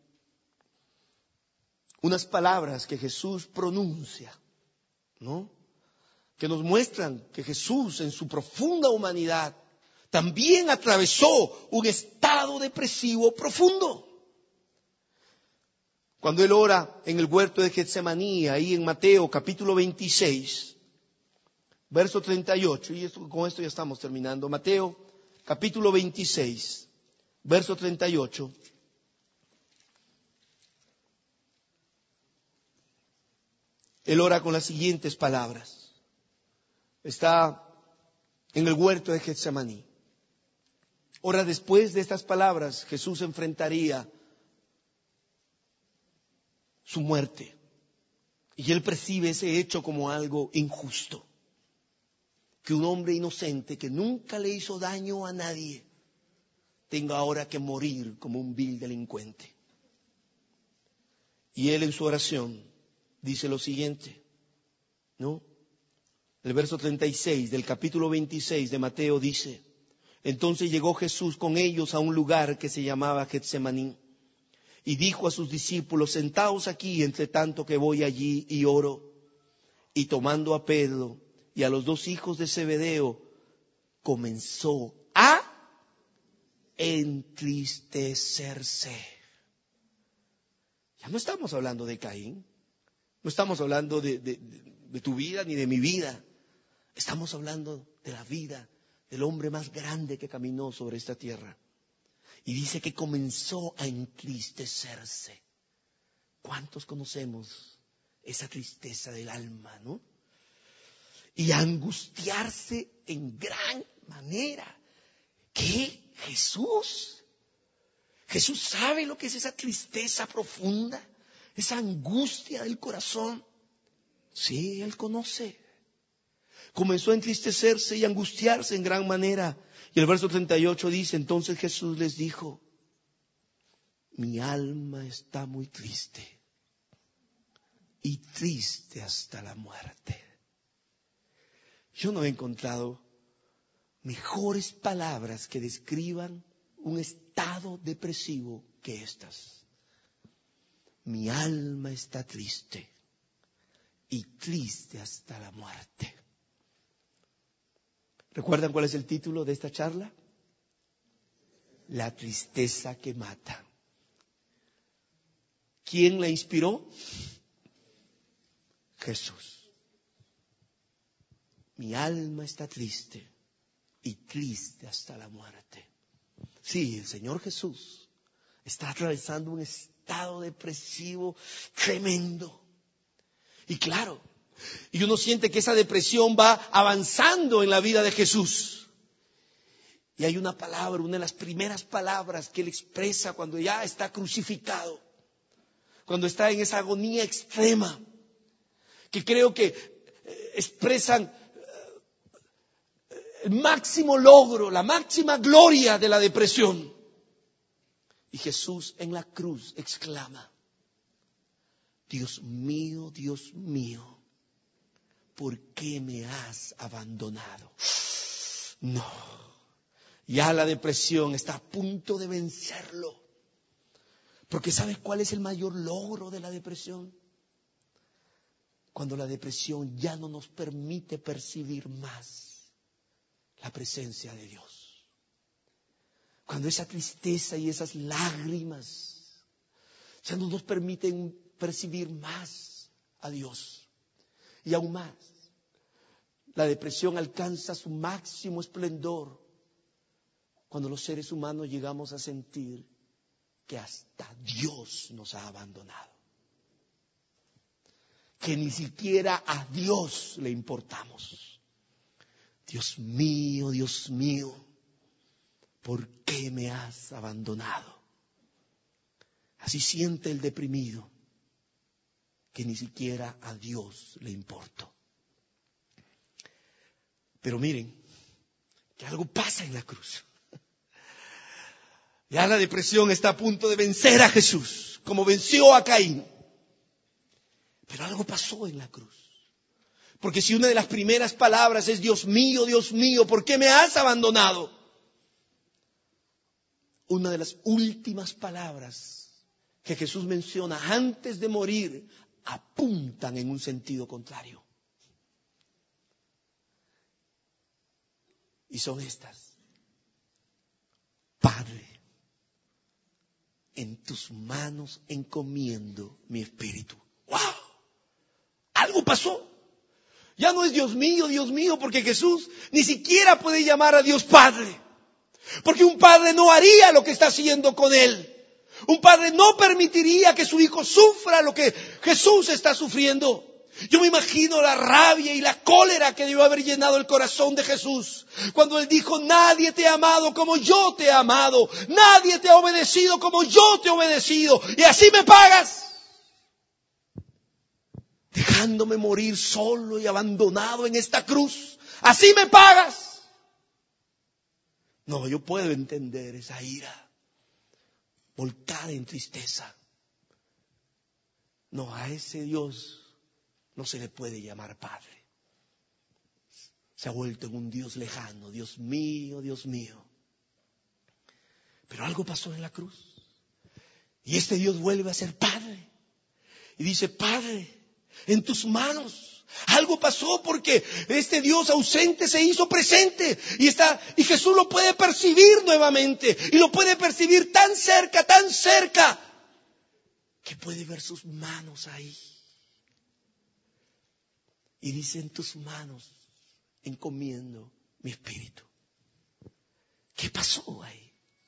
unas palabras que Jesús pronuncia, ¿no? Que nos muestran que Jesús en su profunda humanidad también atravesó un estado depresivo profundo. Cuando Él ora en el huerto de Getsemaní, ahí en Mateo capítulo 26, verso 38, y con esto ya estamos terminando. Mateo capítulo 26, verso 38. Él ora con las siguientes palabras. Está en el huerto de Getsemaní. Ahora, después de estas palabras, Jesús enfrentaría su muerte. Y Él percibe ese hecho como algo injusto. Que un hombre inocente que nunca le hizo daño a nadie tenga ahora que morir como un vil delincuente. Y Él en su oración dice lo siguiente, ¿no? El verso 36 del capítulo 26 de Mateo dice: entonces llegó Jesús con ellos a un lugar que se llamaba Getsemaní y dijo a sus discípulos: sentaos aquí entre tanto que voy allí y oro. Y tomando a Pedro y a los dos hijos de Zebedeo, comenzó a entristecerse. Ya no estamos hablando de Caín, no estamos hablando de tu vida ni de mi vida. Estamos hablando de la vida del hombre más grande que caminó sobre esta tierra. Y dice que comenzó a entristecerse. ¿Cuántos conocemos esa tristeza del alma, no? Y a angustiarse en gran manera. ¿Qué? Jesús sabe lo que es esa tristeza profunda, esa angustia del corazón. Sí, Él conoce. Comenzó a entristecerse y angustiarse en gran manera. Y el verso 38 dice: entonces Jesús les dijo: mi alma está muy triste y triste hasta la muerte. Yo no he encontrado mejores palabras que describan un estado depresivo que estas. Mi alma está triste y triste hasta la muerte. ¿Recuerdan cuál es el título de esta charla? La tristeza que mata. ¿Quién la inspiró? Jesús. Mi alma está triste y triste hasta la muerte. Sí, el Señor Jesús está atravesando un estado depresivo tremendo. Y claro, y uno siente que esa depresión va avanzando en la vida de Jesús. Y hay una palabra, una de las primeras palabras que Él expresa cuando ya está crucificado, cuando está en esa agonía extrema, que creo que expresan el máximo logro, la máxima gloria de la depresión. Y Jesús en la cruz exclama: Dios mío, ¿por qué me has abandonado? No, ya la depresión está a punto de vencerlo. Porque ¿sabes cuál es el mayor logro de la depresión? Cuando la depresión ya no nos permite percibir más la presencia de Dios. Cuando esa tristeza y esas lágrimas ya no nos permiten percibir más a Dios. Y aún más, La depresión alcanza su máximo esplendor cuando los seres humanos llegamos a sentir que hasta Dios nos ha abandonado. Que ni siquiera a Dios le importamos. Dios mío, ¿por qué me has abandonado? Así siente el deprimido, que ni siquiera a Dios le importo. Pero miren, que algo pasa en la cruz. Ya la depresión está a punto de vencer a Jesús, como venció a Caín. Pero algo pasó en la cruz. Porque si una de las primeras palabras es Dios mío, ¿por qué me has abandonado? Una de las últimas palabras que Jesús menciona antes de morir apuntan en un sentido contrario. Y son estas: Padre, en tus manos encomiendo mi espíritu. ¡Wow! Algo pasó. Ya no es Dios mío, porque Jesús ni siquiera puede llamar a Dios Padre. Porque un padre no haría lo que está haciendo con él. Un padre no permitiría que su hijo sufra lo que Jesús está sufriendo. Yo me imagino la rabia y la cólera que debió haber llenado el corazón de Jesús cuando Él dijo: nadie te ha amado como yo te he amado, nadie te ha obedecido como yo te he obedecido, y así me pagas, dejándome morir solo y abandonado en esta cruz. Así me pagas. No, yo puedo entender esa ira volcada en tristeza. No, a ese Dios no se le puede llamar Padre. Se ha vuelto en un Dios lejano. Dios mío. Pero algo pasó en la cruz. Y este Dios vuelve a ser Padre. Y dice: Padre, en tus manos. Algo pasó porque este Dios ausente se hizo presente. Y Jesús lo puede percibir nuevamente. Y lo puede percibir tan cerca, que puede ver sus manos ahí. Y dice: en tus manos encomiendo mi espíritu. ¿Qué pasó ahí?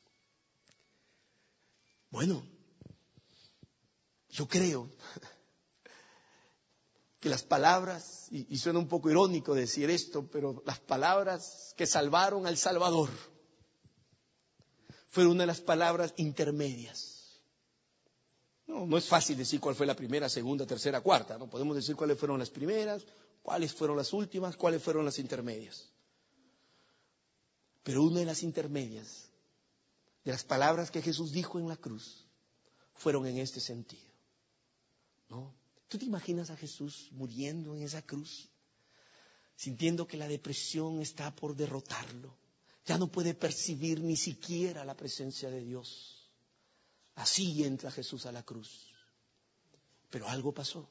Bueno, yo creo que las palabras, y suena un poco irónico decir esto, pero las palabras que salvaron al Salvador fueron una de las palabras intermedias. No es fácil decir cuál fue la primera, segunda, tercera, cuarta. No podemos decir cuáles fueron las primeras, cuáles fueron las últimas, cuáles fueron las intermedias. Pero una de las intermedias, de las palabras que Jesús dijo en la cruz, fueron en este sentido. ¿No? ¿Tú te imaginas a Jesús muriendo en esa cruz, sintiendo que la depresión está por derrotarlo? Ya no puede percibir ni siquiera la presencia de Dios. Así entra Jesús a la cruz. Pero algo pasó.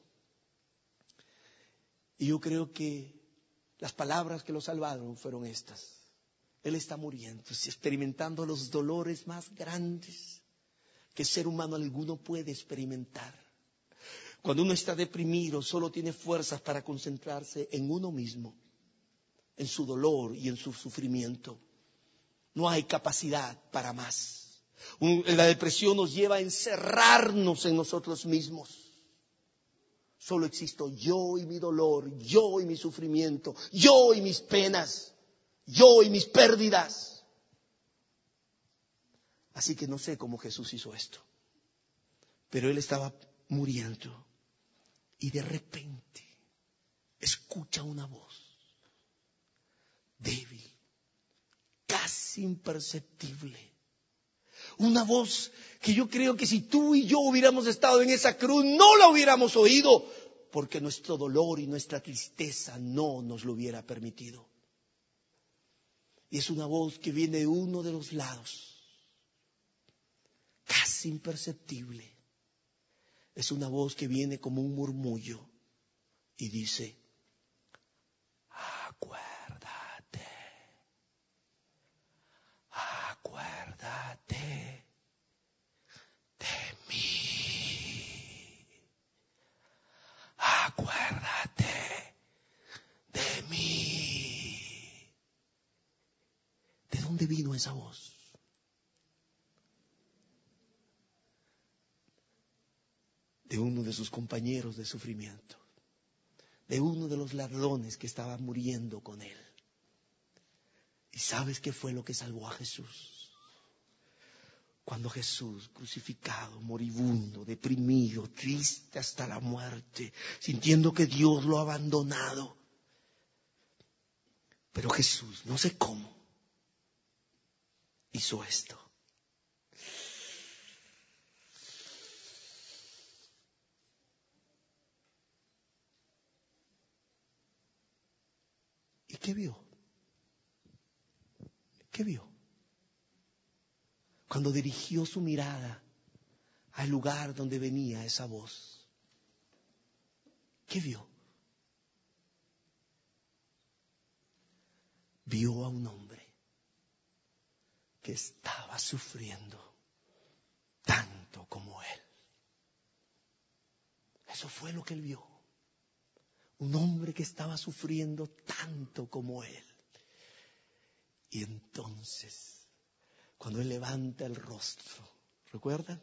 Y yo creo que las palabras que lo salvaron fueron estas. Él está muriendo, experimentando los dolores más grandes que ser humano alguno puede experimentar. Cuando uno está deprimido, solo tiene fuerzas para concentrarse en uno mismo, en su dolor y en su sufrimiento. No hay capacidad para más. La depresión nos lleva a encerrarnos en nosotros mismos. Solo existo yo y mi dolor, yo y mi sufrimiento, yo y mis penas, yo y mis pérdidas. Así que no sé cómo Jesús hizo esto, pero Él estaba muriendo y de repente escucha una voz débil, casi imperceptible. Una voz que yo creo que si tú y yo hubiéramos estado en esa cruz, no la hubiéramos oído, porque nuestro dolor y nuestra tristeza no nos lo hubiera permitido. Y es una voz que viene de uno de los lados, casi imperceptible. Es una voz que viene como un murmullo y dice: acuérdate de mí. Acuérdate de mí. esa voz. De uno de sus compañeros de sufrimiento, de uno de los ladrones que estaba muriendo con él. ¿Y sabes qué fue lo que salvó a Jesús? Cuando Jesús, crucificado, moribundo, deprimido, triste hasta la muerte, sintiendo que Dios lo ha abandonado. Pero Jesús, no sé cómo, hizo esto. ¿Y qué vio? ¿Qué vio? Cuando dirigió su mirada al lugar donde venía esa voz, ¿qué vio? Vio a un hombre que estaba sufriendo tanto como él. Eso fue lo que él vio. Un hombre que estaba sufriendo tanto como él. Y entonces, cuando él levanta el rostro, ¿recuerdan?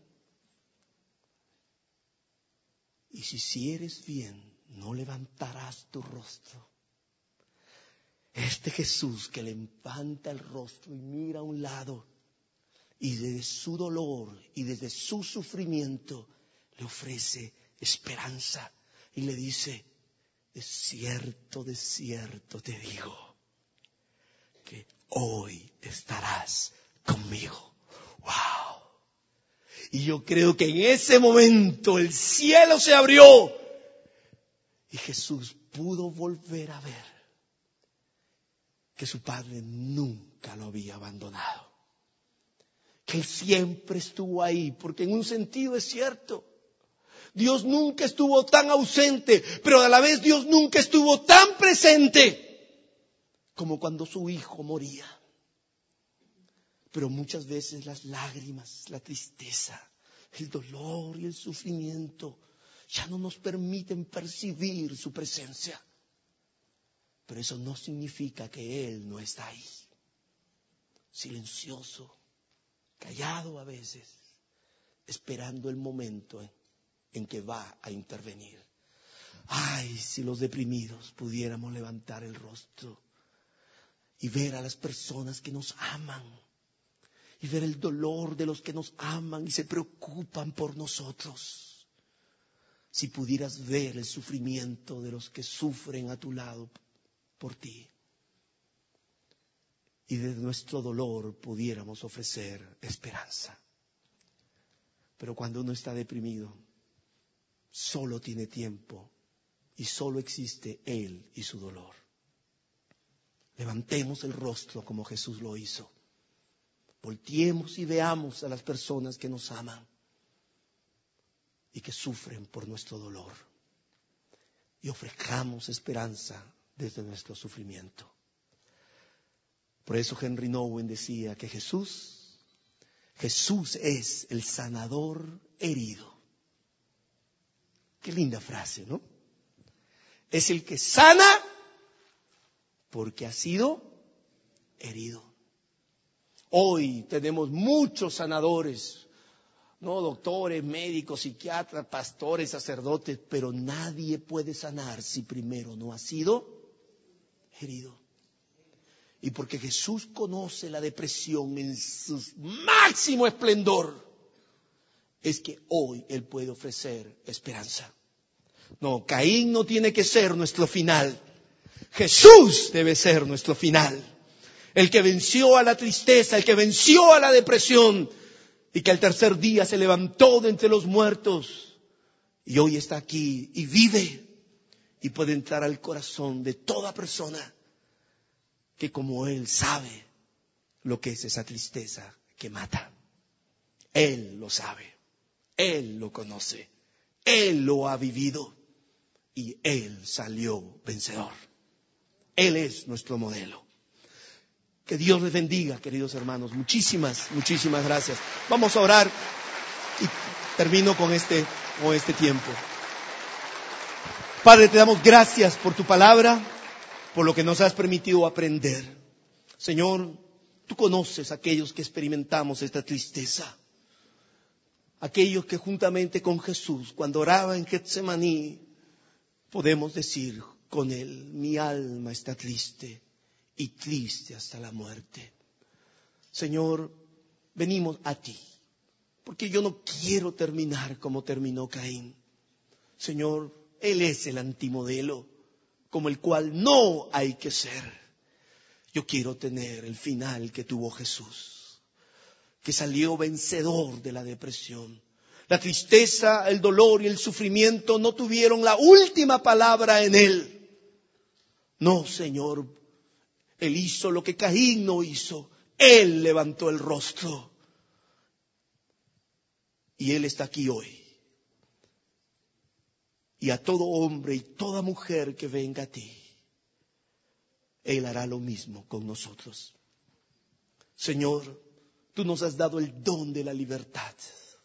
Y si hicieres bien, no levantarás tu rostro. Este Jesús que levanta el rostro y mira a un lado, y desde su dolor y desde su sufrimiento le ofrece esperanza y le dice: de cierto te digo, que hoy estarás conmigo. ¡Wow! Y yo creo que en ese momento el cielo se abrió y Jesús pudo volver a ver que su Padre nunca lo había abandonado. Que Él siempre estuvo ahí, porque en un sentido es cierto. Dios nunca estuvo tan ausente, pero a la vez Dios nunca estuvo tan presente como cuando su hijo moría. Pero muchas veces las lágrimas, la tristeza, el dolor y el sufrimiento ya no nos permiten percibir su presencia. Pero eso no significa que Él no está ahí. Silencioso, callado a veces, esperando el momento en que va a intervenir. Ay, si los deprimidos pudiéramos levantar el rostro y ver a las personas que nos aman, y ver el dolor de los que nos aman y se preocupan por nosotros. Si pudieras ver el sufrimiento de los que sufren a tu lado por ti, y de nuestro dolor pudiéramos ofrecer esperanza. Pero cuando uno está deprimido, solo tiene tiempo y solo existe Él y su dolor. Levantemos el rostro como Jesús lo hizo. Volteemos y veamos a las personas que nos aman y que sufren por nuestro dolor. Y ofrezcamos esperanza desde nuestro sufrimiento. Por eso Henry Nouwen decía que Jesús es el sanador herido. Qué linda frase, ¿no? Es el que sana porque ha sido herido. Hoy tenemos muchos sanadores, no doctores, médicos, psiquiatras, pastores, sacerdotes, pero nadie puede sanar si primero no ha sido herido. Y porque Jesús conoce la depresión en su máximo esplendor, es que hoy Él puede ofrecer esperanza. No, Caín no tiene que ser nuestro final. Jesús debe ser nuestro final. El que venció a la tristeza, el que venció a la depresión y que al tercer día se levantó de entre los muertos y hoy está aquí y vive y puede entrar al corazón de toda persona que como Él sabe lo que es esa tristeza que mata. Él lo sabe, Él lo conoce, Él lo ha vivido y Él salió vencedor. Él es nuestro modelo. Que Dios les bendiga, queridos hermanos. Muchísimas gracias. Vamos a orar y termino con este tiempo. Padre, te damos gracias por tu palabra, por lo que nos has permitido aprender. Señor, Tú conoces a aquellos que experimentamos esta tristeza. Aquellos que juntamente con Jesús, cuando oraba en Getsemaní, podemos decir con Él, mi alma está triste y triste hasta la muerte. Señor, venimos a ti, porque yo no quiero terminar como terminó Caín. Señor, Él es el antimodelo, como el cual no hay que ser. Yo quiero tener el final que tuvo Jesús, que salió vencedor de la depresión. La tristeza, el dolor y el sufrimiento no tuvieron la última palabra en Él. No, Señor, Él hizo lo que Caín no hizo. Él levantó el rostro. Y Él está aquí hoy. Y a todo hombre y toda mujer que venga a ti, Él hará lo mismo con nosotros. Señor, tú nos has dado el don de la libertad.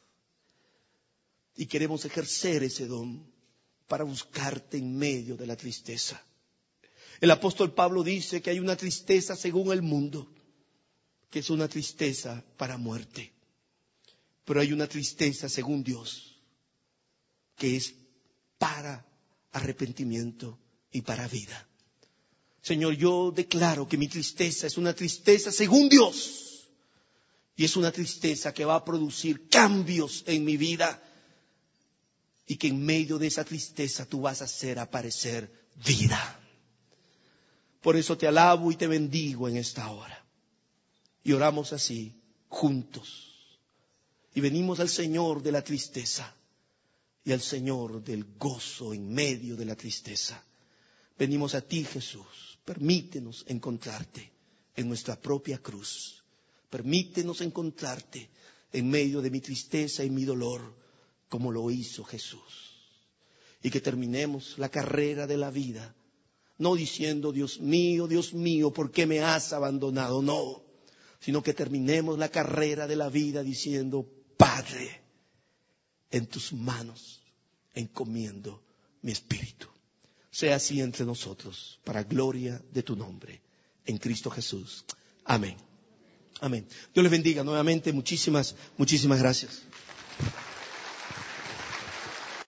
Y queremos ejercer ese don para buscarte en medio de la tristeza. El apóstol Pablo dice que hay una tristeza según el mundo, que es una tristeza para muerte. Pero hay una tristeza según Dios, que es para arrepentimiento y para vida. Señor, yo declaro que mi tristeza es una tristeza según Dios. Y es una tristeza que va a producir cambios en mi vida. Y que en medio de esa tristeza tú vas a hacer aparecer vida. Por eso te alabo y te bendigo en esta hora. Y oramos así, juntos. Y venimos al Señor de la tristeza y al Señor del gozo en medio de la tristeza. Venimos a ti, Jesús. Permítenos encontrarte en nuestra propia cruz. Permítenos encontrarte en medio de mi tristeza y mi dolor, como lo hizo Jesús. Y que terminemos la carrera de la vida, no diciendo, Dios mío, ¿por qué me has abandonado? No, sino que terminemos la carrera de la vida diciendo, Padre, en tus manos encomiendo mi espíritu. Sea así entre nosotros, para gloria de tu nombre, en Cristo Jesús. Amén. Amén. Dios les bendiga nuevamente. Muchísimas gracias.